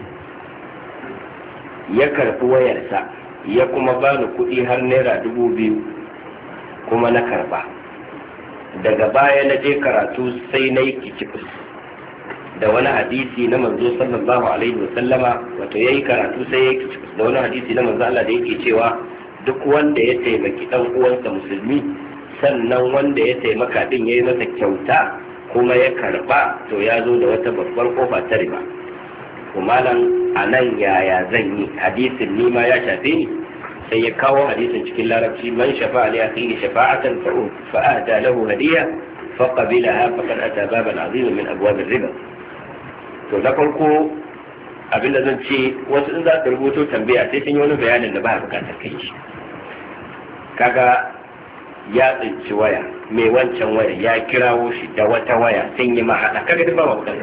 ya karbi wayarsa ya kuma bani kuɗi har naira dubu biyu kuma na karba. daga baya na je karatu sai na yi kicifis da wani hadisi na manzo sallallahu alaihi wasallama, wato ya yi karatu sai ya yi kicifis da wani hadisi na manzo Allah da yake cewa duk wanda ya taimaki dan uwansa musulmi sannan wanda ya taimaka din ya yi masa kyauta kuma ya karba, to ya zo da wata babbar kofa ta riba. kuma nan a nan yaya zan yi? hadisin ni ma ya shafe ni. sai ya kawo hadisin cikin larabci, man shafa'a li akhihi shafa'atan fa ahda lahu hadiya fa qabilaha faqad ata baban azim min abwab ar-riba. to da farko abinda zan ce wasu in za su rubuto tambaya sai sun yi wani bayanin da ba a bukatar kai shi. Kaga ya tsinci waya, mai wancan waya ya kirawo shi da wata waya sun yi mahaɗa, kaga duk ba ma bukatar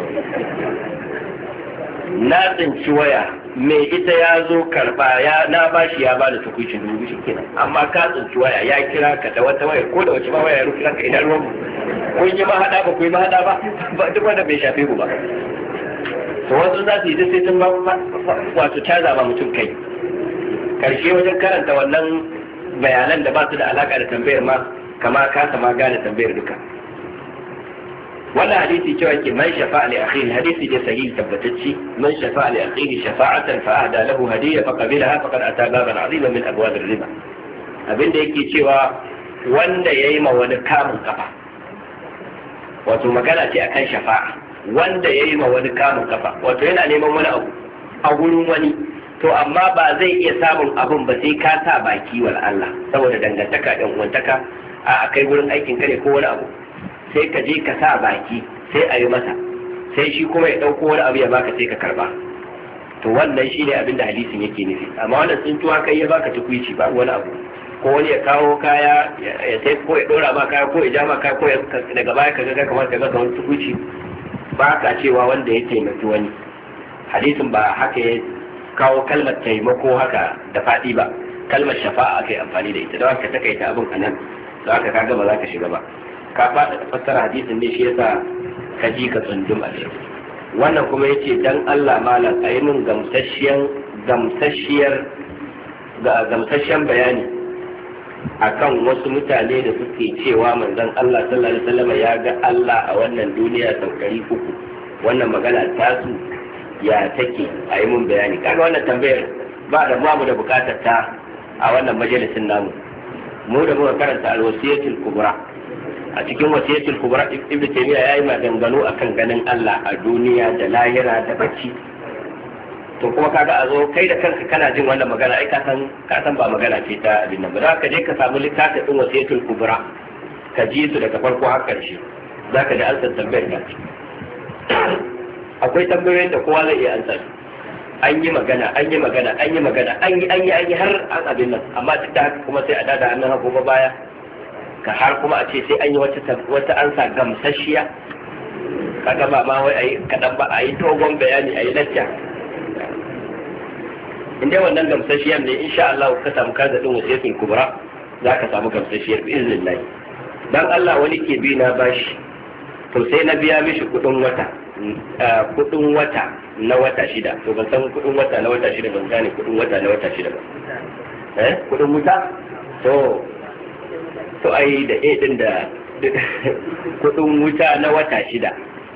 na tsinci waya mai ita ya zo karba ya na bashi ya bada tukuicin dubu shi kenan, amma ka tsinci waya ya kira ka da wata waya ko da wace ba waya ya rufe ka idan ruwan kun yi mahaɗa ba ku yi mahaɗa ba duk wanda bai shafe ku ba. To wasu za su yi sai sun ba wato ta zaba mutum kai karshe wajen karanta wannan bayanan da ba su da alaka da tambayar ma kama kasa ma gane tambayar duka. wannan hadisi cewa ke man shafa'a li akhihi hadisi da sahih tabbatacci man shafa'a li akhihi shafa'atan fa ahda lahu hadiyya fa qabilaha faqad ata baban 'aziman min abwab ar-riba. Abinda yake cewa wanda yayi ma wani kamun kafa, wato magana ce akan shafa'a, wanda yayi ma wani kamun kafa wato yana neman wani abu a gurin wani, to amma ba zai iya samun abun ba sai ka sa baki wal Allah saboda dangantaka ɗan uwantaka a kai gurin aikin ka ne ko wani abu, sai ka je ka sa baki sai a yi masa, sai shi kuma ya ɗauko wani abu ya baka sai ka karba. To wannan shi ne abin da hadisin yake nufi. Amma wannan sun tuwa kai ya baka tukuici ba wani abu, ko wani ya kawo kaya ya sai ko ya ɗora ma kaya ko ya ja ma kaya ko daga baya ka ga kamar ka ga wani tukuici, ba ka cewa wanda ya taimaki wani. Hadisin ba haka ya kawo kalmar taimako haka da faɗi ba, kalmar shafa'a aka yi amfani da ita, don haka takaita abin a nan, don haka kaga ba za ka shiga ba. Ka faɗa da fassara hadisin ne shi yasa ka ji ka tsundum a cikin wannan. Kuma yace dan Allah malam a yi min gamsasshiyar gamsasshiyar ga gamsasshiyar bayani akan wasu mutane da suke cewa manzon Allah sallallahu alaihi wasallam ya ga Allah a wannan duniya sau ɗari uku. Wannan magana ta su ya take, a yi min bayani. Kaga wannan tambayar ba da mu da bukatar ta a wannan majalisin namu. Mu da muka karanta al-wasiyatul kubra, a cikin wasiyatul kubra ibnu taymiya yayi maganganu akan ganin Allah a duniya da lahira da bacci. To kuma kaga a zo kai da kanka kana jin wannan magana, ai ka san ka san ba magana ce ta abin nan ba. Za ka je ka samu littafin din wasiyatul kubra ka ji su daga farko har karshe, zaka ji an san tambayar ka. Akwai tambayoyin da kowa zai iya ansa su, an yi magana an yi magana an yi magana an yi an yi an yi har an abin nan, amma duk da haka kuma sai a dada hannun hagu ba baya ka har kuma a ce sai an yi wata ansa gamsasshiya. Kaga ba ma wai ayi kadan ba, a yi dogon bayani, a yi lacca. In dai wannan gamsasshiyar ne insha Allah ka samu kaza din wasiyatul kubra za ka samu gamsasshiyar bi iznillah. Dan Allah wani ke bi na bashi, to sai na biya mishi kudin wata kudin wata na wata shida, to ban san kudin wata na wata shida, ban gane kudin wata na wata shida ba. Eh kudin wuta to to ai da a din da kudin wuta na wata shida.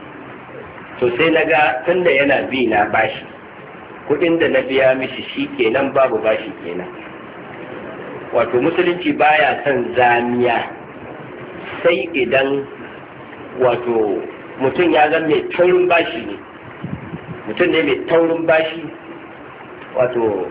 To sai na ga tunda yana bi na bashi, kudin da na biya mishi shi kenan babu bashi kenan. Wato musulunci baya son zamiya sai idan wato mutum ya zama mai taurin bashi ne, mutum ne mai taurin bashi, wato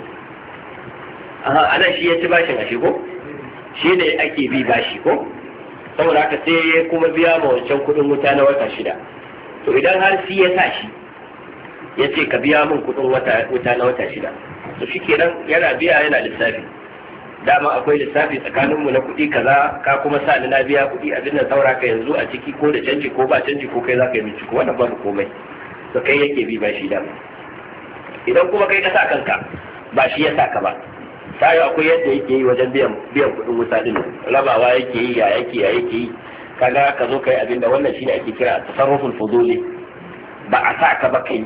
ana shi ya ci bashin a shigo shi ne ake bi bashi ko, saboda haka sai ya kuma biya ma wancan kudin wuta na wata shida. To idan har shi ya sa shi ya ce ka biya min kudin wuta na wata shida, to shi kenan yana biya yana lissafi. Dama akwai lissafi tsakaninmu na kuɗi kaza, ka kuma sa ni na biya kuɗi abin da saura ka yanzu a ciki, ko da canji ko ba canji, ko kai za ka yi binciko, wannan babu komai, to kai yake bi bashi dama. Idan kuma kai ka sa kanka ba shi ya sa ka ba, tayo akwai yadda yake yi wajen biyan biyan kuɗin wuta din, rabawa yake yi ya yake ya yake yi, kaga ka zo kai abinda wannan shine ake kira tasarruful fuduli, ba a sa ka ba kai.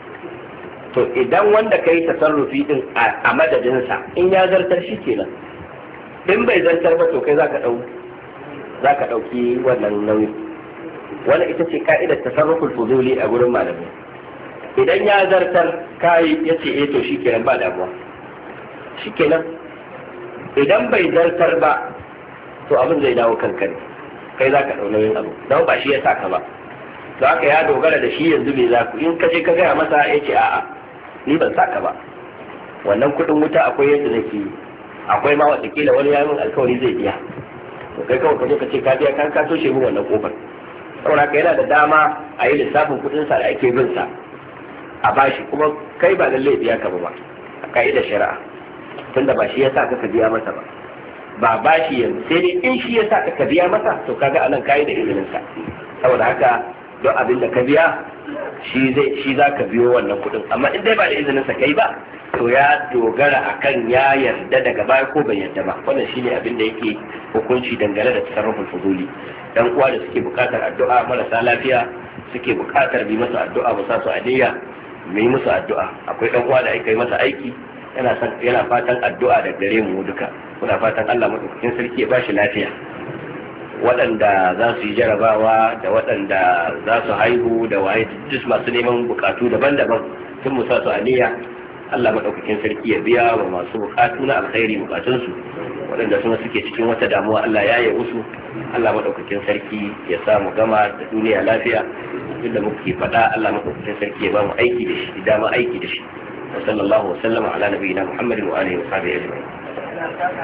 To idan wanda kai tasarrufi din a madadinsa in ya zartar shi kenan, in bai zartar ba to kai zaka dau zaka dauki wannan nauyi. Wannan ita ce ka'idar tasarruful fuduli a gurin malamai. Idan ya zartar kai yace eh to shikenan ba damuwa, shikenan. Idan bai zartar ba to abin zai dawo kanka ne, kai zaka dau nauyin abu, dan ba shi ya saka ba. Don haka ya dogara da shi yanzu bai za ku, in ka je ka gaya masa ya ce a'a ni ban saka ba, wannan kudin wuta akwai yadda nake yi, akwai ma watakila wani yamin alkawari zai biya, to kai kawai ka zo ka ce ka biya kan ka toshe min wannan kofar. Saboda haka yana da dama a yi lissafin kudin sa da ake bin sa, a bashi kuma kai ba lalle biya ka ba a ka'idar shari'a tunda ba shi yasa ka biya masa ba ba bashi yanzu sai dai in shi yasa ka biya masa to kaga anan kai da izinin sa saboda haka don abin da ka biya shi zai shi zaka biyo wannan kuɗin amma in dai ba da izinin sa kai ba to ya dogara akan ya yarda daga baya ko bai yarda ba wannan shine abin da yake hukunci dangane da tasarrufin fuduli dan uwa da suke bukatar addu'a marasa lafiya suke bukatar bi masa addu'a ba sa su adiyya mu yi musu addu'a akwai dan uwa da aka yi masa aiki yana san yana fatan addu'a da gare mu duka muna fatan Allah madaukakin sarki ya bashi lafiya waɗanda za su yi jarabawa da waɗanda za su haihu da waye duk masu neman bukatu daban-daban sun musa su aniya Allah madaukakin sarki ya biya wa masu bukatu na alkhairi bukatunsu waɗanda suna suke cikin wata damuwa Allah ya yi musu Allah madaukakin sarki ya sa mu gama da duniya lafiya inda muke faɗa Allah madaukakin sarki ya ba mu aiki da shi dama aiki da shi wa sallallahu wa sallama ala nabiyina Muhammadin wa alihi wa sahbihi ajma'in